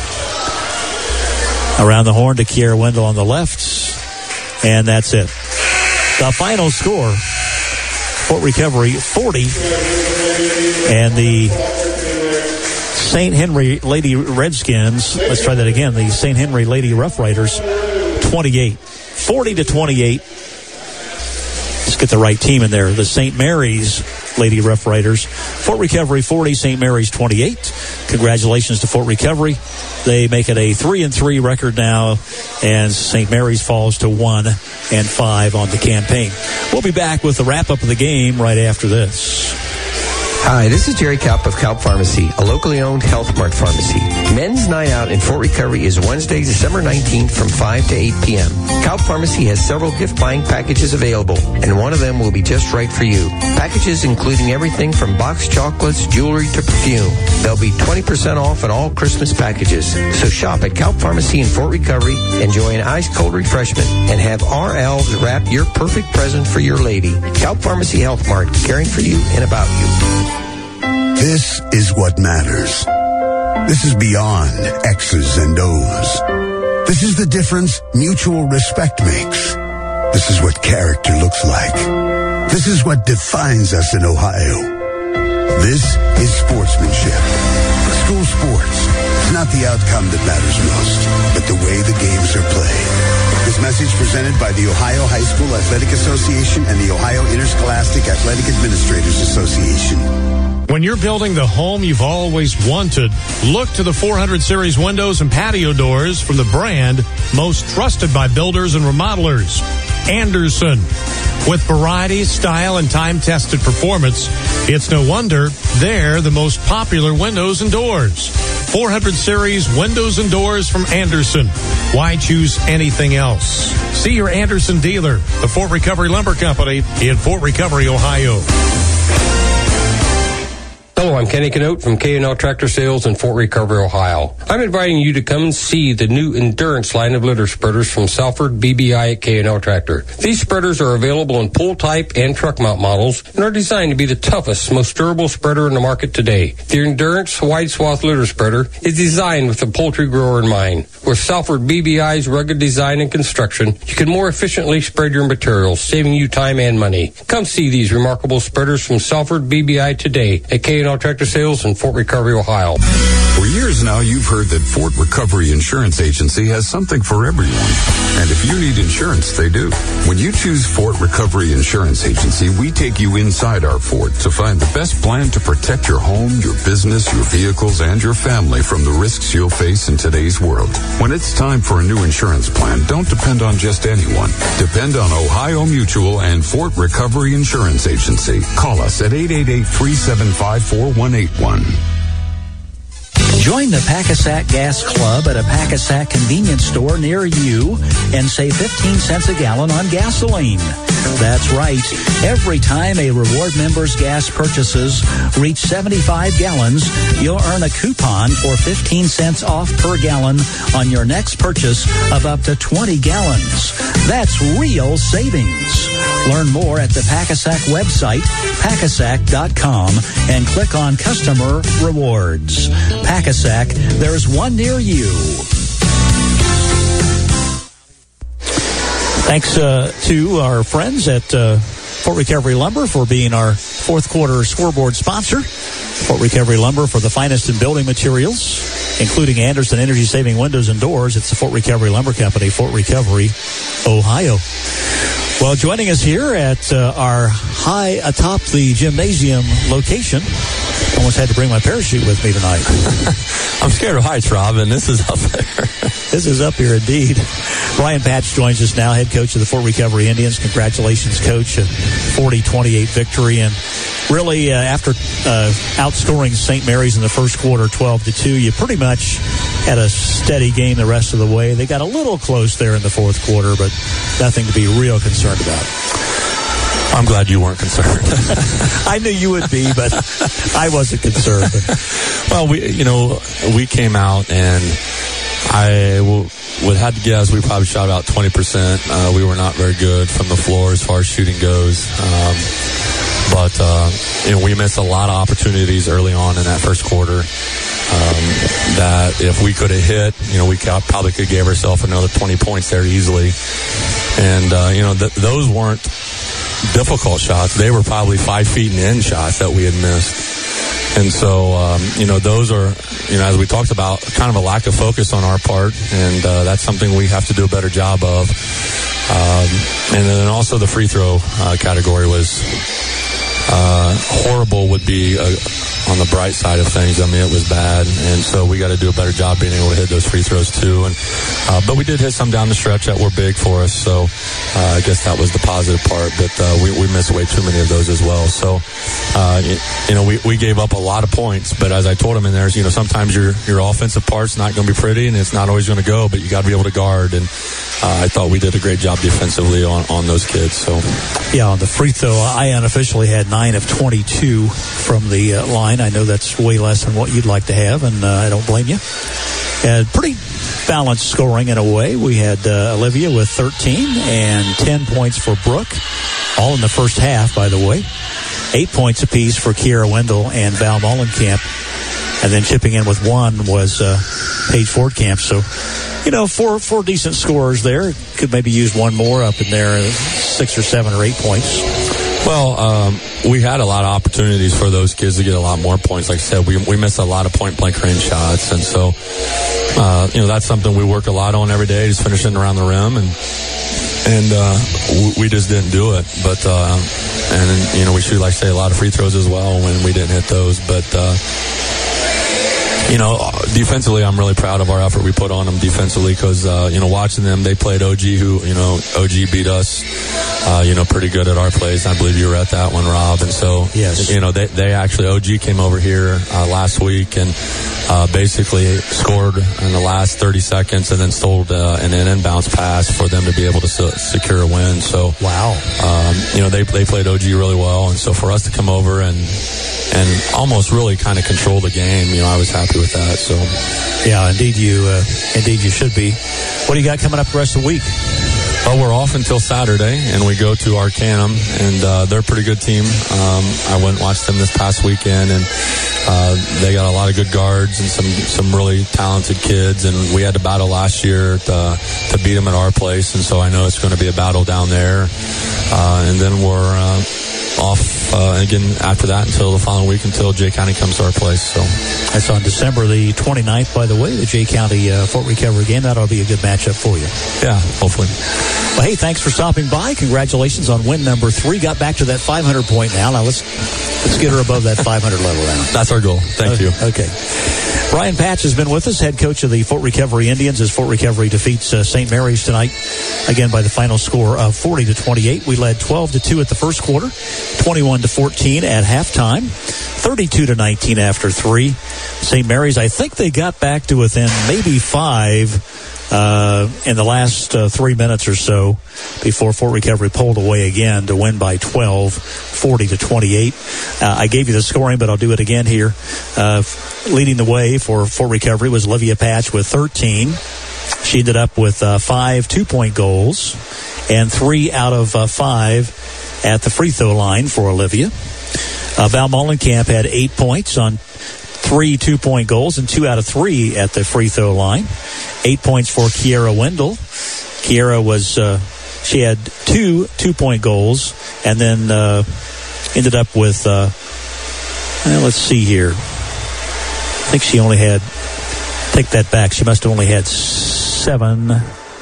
Around the horn to Kiera Wendell on the left. And that's it. The final score, Fort Recovery forty. And the Saint Henry Lady Redskins, let's try that again, the Saint Henry Lady Rough Riders, twenty-eight. forty to twenty-eight. Let's get the right team in there. The Saint Mary's Lady Rough Riders. Fort Recovery forty, Saint Mary's twenty-eight. Congratulations to Fort Recovery. They make it a three and three record now, and Saint Mary's falls to one and five on the campaign. We'll be back with the wrap-up of the game right after this. Hi, this is Jerry Kaup of Kaup Pharmacy, a locally owned Health Mart pharmacy. Men's Night Out in Fort Recovery is Wednesday, December nineteenth from five to eight p.m. Kaup Pharmacy has several gift-buying packages available, and one of them will be just right for you. Packages including everything from boxed chocolates, jewelry, to perfume. There'll be twenty percent off on all Christmas packages. So shop at Kaup Pharmacy in Fort Recovery, enjoy an ice-cold refreshment, and have our elves wrap your perfect present for your lady. Kaup Pharmacy Health Mart, caring for you and about you. This is what matters. This is beyond X's and O's. This is the difference mutual respect makes. This is what character looks like. This is what defines us in Ohio. This is sportsmanship. School sports. It's not the outcome that matters most, but the way the games are played. This message presented by the Ohio High School Athletic Association and the Ohio Interscholastic Athletic Administrators Association. When you're building the home you've always wanted, look to the four hundred series windows and patio doors from the brand most trusted by builders and remodelers. Anderson. With variety, style, and time-tested performance, it's no wonder they're the most popular windows and doors. four hundred series windows and doors from Anderson. Why choose anything else? See your Anderson dealer, the Fort Recovery Lumber Company in Fort Recovery, Ohio. Hello, I'm Kenny Canote from K and L Tractor Sales in Fort Recovery, Ohio. I'm inviting you to come and see the new Endurance line of litter spreaders from Salford B B I at K and L Tractor. These spreaders are available in pull type and truck mount models and are designed to be the toughest, most durable spreader in the market today. The Endurance wide swath litter spreader is designed with the poultry grower in mind. With Salford B B I's rugged design and construction, you can more efficiently spread your materials, saving you time and money. Come see these remarkable spreaders from Salford B B I today at K and L Tractor Sales in Fort Recovery, Ohio. For years now, you've heard that Fort Recovery Insurance Agency has something for everyone. And if you need insurance, they do. When you choose Fort Recovery Insurance Agency, we take you inside our fort to find the best plan to protect your home, your business, your vehicles, and your family from the risks you'll face in today's world. When it's time for a new insurance plan, don't depend on just anyone. Depend on Ohio Mutual and Fort Recovery Insurance Agency. Call us at eight eight eight, three seven five, four one eight one. Join the Pack-A-Sack Gas Club at a Pack-A-Sack convenience store near you and save fifteen cents a gallon on gasoline. That's right. Every time a reward member's gas purchases reach seventy-five gallons, you'll earn a coupon for fifteen cents off per gallon on your next purchase of up to twenty gallons. That's real savings. Learn more at the Pack-A-Sack website, pack a sack dot com, and click on Customer Rewards. Pack-A-Sack, there's one near you. Thanks uh, to our friends at uh, Fort Recovery Lumber for being our fourth quarter scoreboard sponsor. Fort Recovery Lumber for the finest in building materials, including Anderson Energy Saving Windows and Doors. It's the Fort Recovery Lumber Company, Fort Recovery, Ohio. Well, joining us here at uh, our high atop the gymnasium location, almost had to bring my parachute with me tonight. I'm scared of heights, Rob, and this is up there. This is up here indeed. Brian Patch joins us now, head coach of the Fort Recovery Indians. Congratulations, Coach, a forty twenty-eight victory. And really, uh, after uh, outscoring Saint Mary's in the first quarter twelve to two, you pretty much had a steady game the rest of the way. They got a little close there in the fourth quarter, but nothing to be real concerned about. I'm glad you weren't concerned. I knew you would be, but I wasn't concerned. Well, we, you know, we came out and I will, would have to guess we probably shot about twenty percent. Uh, we were not very good from the floor as far as shooting goes. Um, but, uh, you know, we missed a lot of opportunities early on in that first quarter. Um, that if we could have hit, you know, we probably could give ourselves another twenty points there easily. And, uh, you know, th- those weren't difficult shots. They were probably five feet and in shots that we had missed. And so, um, you know, those are, you know, as we talked about, kind of a lack of focus on our part. And uh, that's something we have to do a better job of. Um, and then also the free throw uh, category was uh, horrible would be a, on the bright side of things. I mean, it was bad. And so we got to do a better job being able to hit those free throws too. And uh, but we did hit some down the stretch that were big for us. So uh, I guess that was the positive part. But uh, we, we missed way too many of those as well. So, uh, you, you know, we, we gave up a lot of points. But as I told him in there, you know, sometimes your, your offensive part's not going to be pretty and it's not always going to go. But you got to be able to guard. And uh, I thought we did a great job defensively on, on those kids. So, yeah, on the free throw, I unofficially had nine of twenty-two from the uh, line. I know that's way less than what you'd like to have, and uh, I don't blame you. And pretty balanced scoring in a way. We had uh, Olivia with thirteen and ten points for Brooke, all in the first half, by the way. Eight points apiece for Kiera Wendell and Val Mullenkamp. And then chipping in with one was uh, Paige Fordkamp. So, you know, four four decent scorers there. Could maybe use one more up in there, six or seven or eight points. Well, um, we had a lot of opportunities for those kids to get a lot more points. Like I said, we we missed a lot of point-blank range shots. And so, uh, you know, that's something we work a lot on every day, just finishing around the rim. And and uh, we just didn't do it. But, uh, and, then, you know, we shoot, like I say, a lot of free throws as well when we didn't hit those. But, uh, you know, defensively, I'm really proud of our effort we put on them defensively because, uh, you know, watching them, they played O G, who, you know, O G beat us, uh, you know, pretty good at our place. I believe you were at that one, Rob. And so, yes. you know, they, they actually, O G came over here uh, last week and uh, basically scored in the last thirty seconds and then stole uh, an inbounds pass for them to be able to su- secure a win. So, wow. Um, you know, they, they played O G really well. And so for us to come over and, and almost really kind of control the game, you know, I was happy with that. So, yeah, indeed you, uh, indeed you should be. What do you got coming up the rest of the week? Well, we're off until Saturday, and we go to Arcanum, and uh, they're a pretty good team. Um, I went and watched them this past weekend, and uh, they got a lot of good guards and some some really talented kids, and we had to battle last year to, to beat them at our place, and so I know it's going to be a battle down there. Uh, and then we're uh, off uh, again after that until the following week until Jay County comes to our place. So that's on December the twenty-ninth, by the way, the Jay County uh, Fort Recovery game. That'll be a good matchup for you. Yeah, hopefully. Well, hey, thanks for stopping by. Congratulations on win number three. Got back to that five hundred point now. Now let's let's get her above that five hundred level now. That's our goal. Thank okay, you. Okay. Brian Patch has been with us, head coach of the Fort Recovery Indians, as Fort Recovery defeats uh, Saint Mary's tonight, again by the final score of forty to twenty-eight. We led twelve to two at the first quarter, twenty-one to fourteen at halftime, thirty-two to nineteen after three. Saint Mary's, I think they got back to within maybe five uh, in the last uh, three minutes or so before Fort Recovery pulled away again to win by twelve, forty to twenty-eight. Uh, I gave you the scoring, but I'll do it again here. Uh, leading the way for Fort Recovery was Olivia Patch with thirteen. She ended up with uh, five two-point goals and three out of uh, five at the free throw line for Olivia. Uh, Val Mullenkamp had eight points on three two-point goals and two out of three at the free throw line. Eight points for Kiera Wendell. Kiera was, uh, she had two two-point goals and then uh, ended up with, uh, well, let's see here. I think she only had, take that back, she must have only had seven.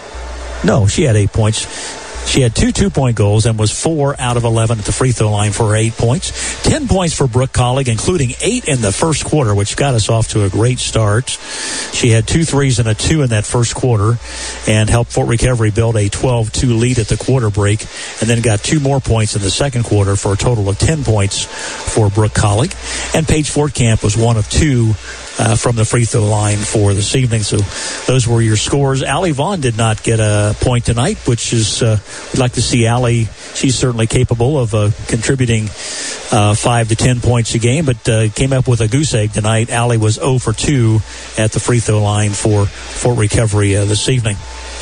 No, she had eight points. She had two two-point goals and was four out of eleven at the free throw line for her eight points. Ten points for Brooke Collig, including eight in the first quarter, which got us off to a great start. She had two threes and a two in that first quarter and helped Fort Recovery build a twelve two lead at the quarter break, and then got two more points in the second quarter for a total of ten points for Brooke Collig. And Paige Fortcamp was one of two Uh, from the free throw line for this evening. So those were your scores. Allie Vaughn did not get a point tonight, which is, uh, we'd like to see Allie. She's certainly capable of uh, contributing uh, five to ten points a game, but uh, came up with a goose egg tonight. Allie was zero for two at the free throw line for Fort Recovery uh, this evening.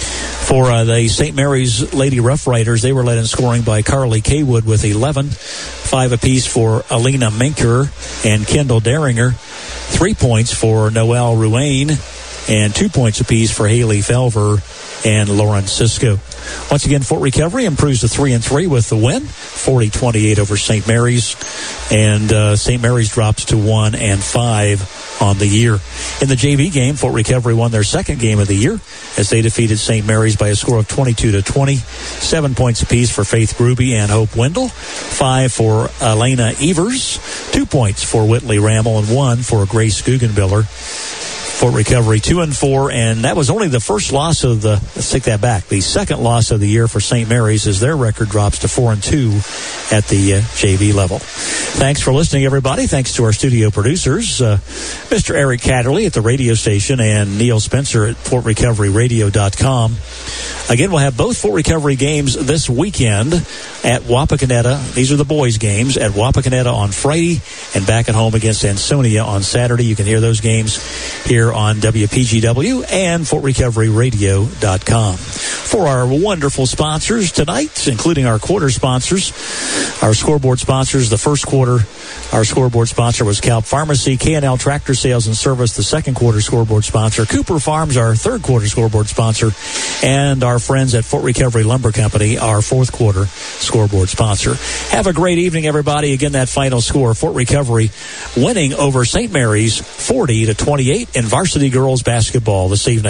For uh, the Saint Mary's Lady Rough Riders, they were led in scoring by Carly Kaywood with eleven, five apiece for Alina Minker and Kendall Daringer, three points for Noelle Ruane, and two points apiece for Haley Felver and Lauren Cisco. Once again, Fort Recovery improves to three and three with the win, forty twenty-eight over Saint Mary's, and uh, Saint Mary's drops to one and five on the year. In the J V game, Fort Recovery won their second game of the year as they defeated Saint Mary's by a score of twenty-two to twenty. Seven points apiece for Faith Gruby and Hope Wendell, five for Elena Evers, two points for Whitley Rammel, and one for Grace Guggenbiller. Fort Recovery two and four, and that was only the first loss of the, let's take that back, the second loss of the year for Saint Mary's as their record drops to four and two at the uh, J V level. Thanks for listening, everybody. Thanks to our studio producers, uh, Mister Eric Catterley at the radio station and Neil Spencer at Fort Recovery Radio dot com. Again, we'll have both Fort Recovery games this weekend at Wapakoneta. These are the boys' games at Wapakoneta on Friday and back at home against Ansonia on Saturday. You can hear those games here on W P G W and Fort Recovery Radio dot com. For our wonderful sponsors tonight, including our quarter sponsors, our scoreboard sponsors, the first quarter, our scoreboard sponsor was Calp Pharmacy, K and L Tractor Sales and Service, the second quarter scoreboard sponsor, Cooper Farms, our third quarter scoreboard sponsor, and our friends at Fort Recovery Lumber Company, our fourth quarter scoreboard sponsor. Have a great evening, everybody. Again, that final score, Fort Recovery winning over Saint Mary's forty to twenty-eight in varsity girls basketball this evening.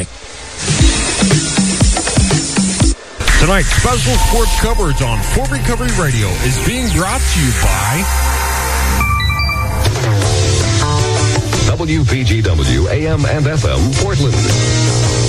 Tonight's special sports coverage on Fort Recovery Radio is being brought to you by W P G W A M and F M Portland.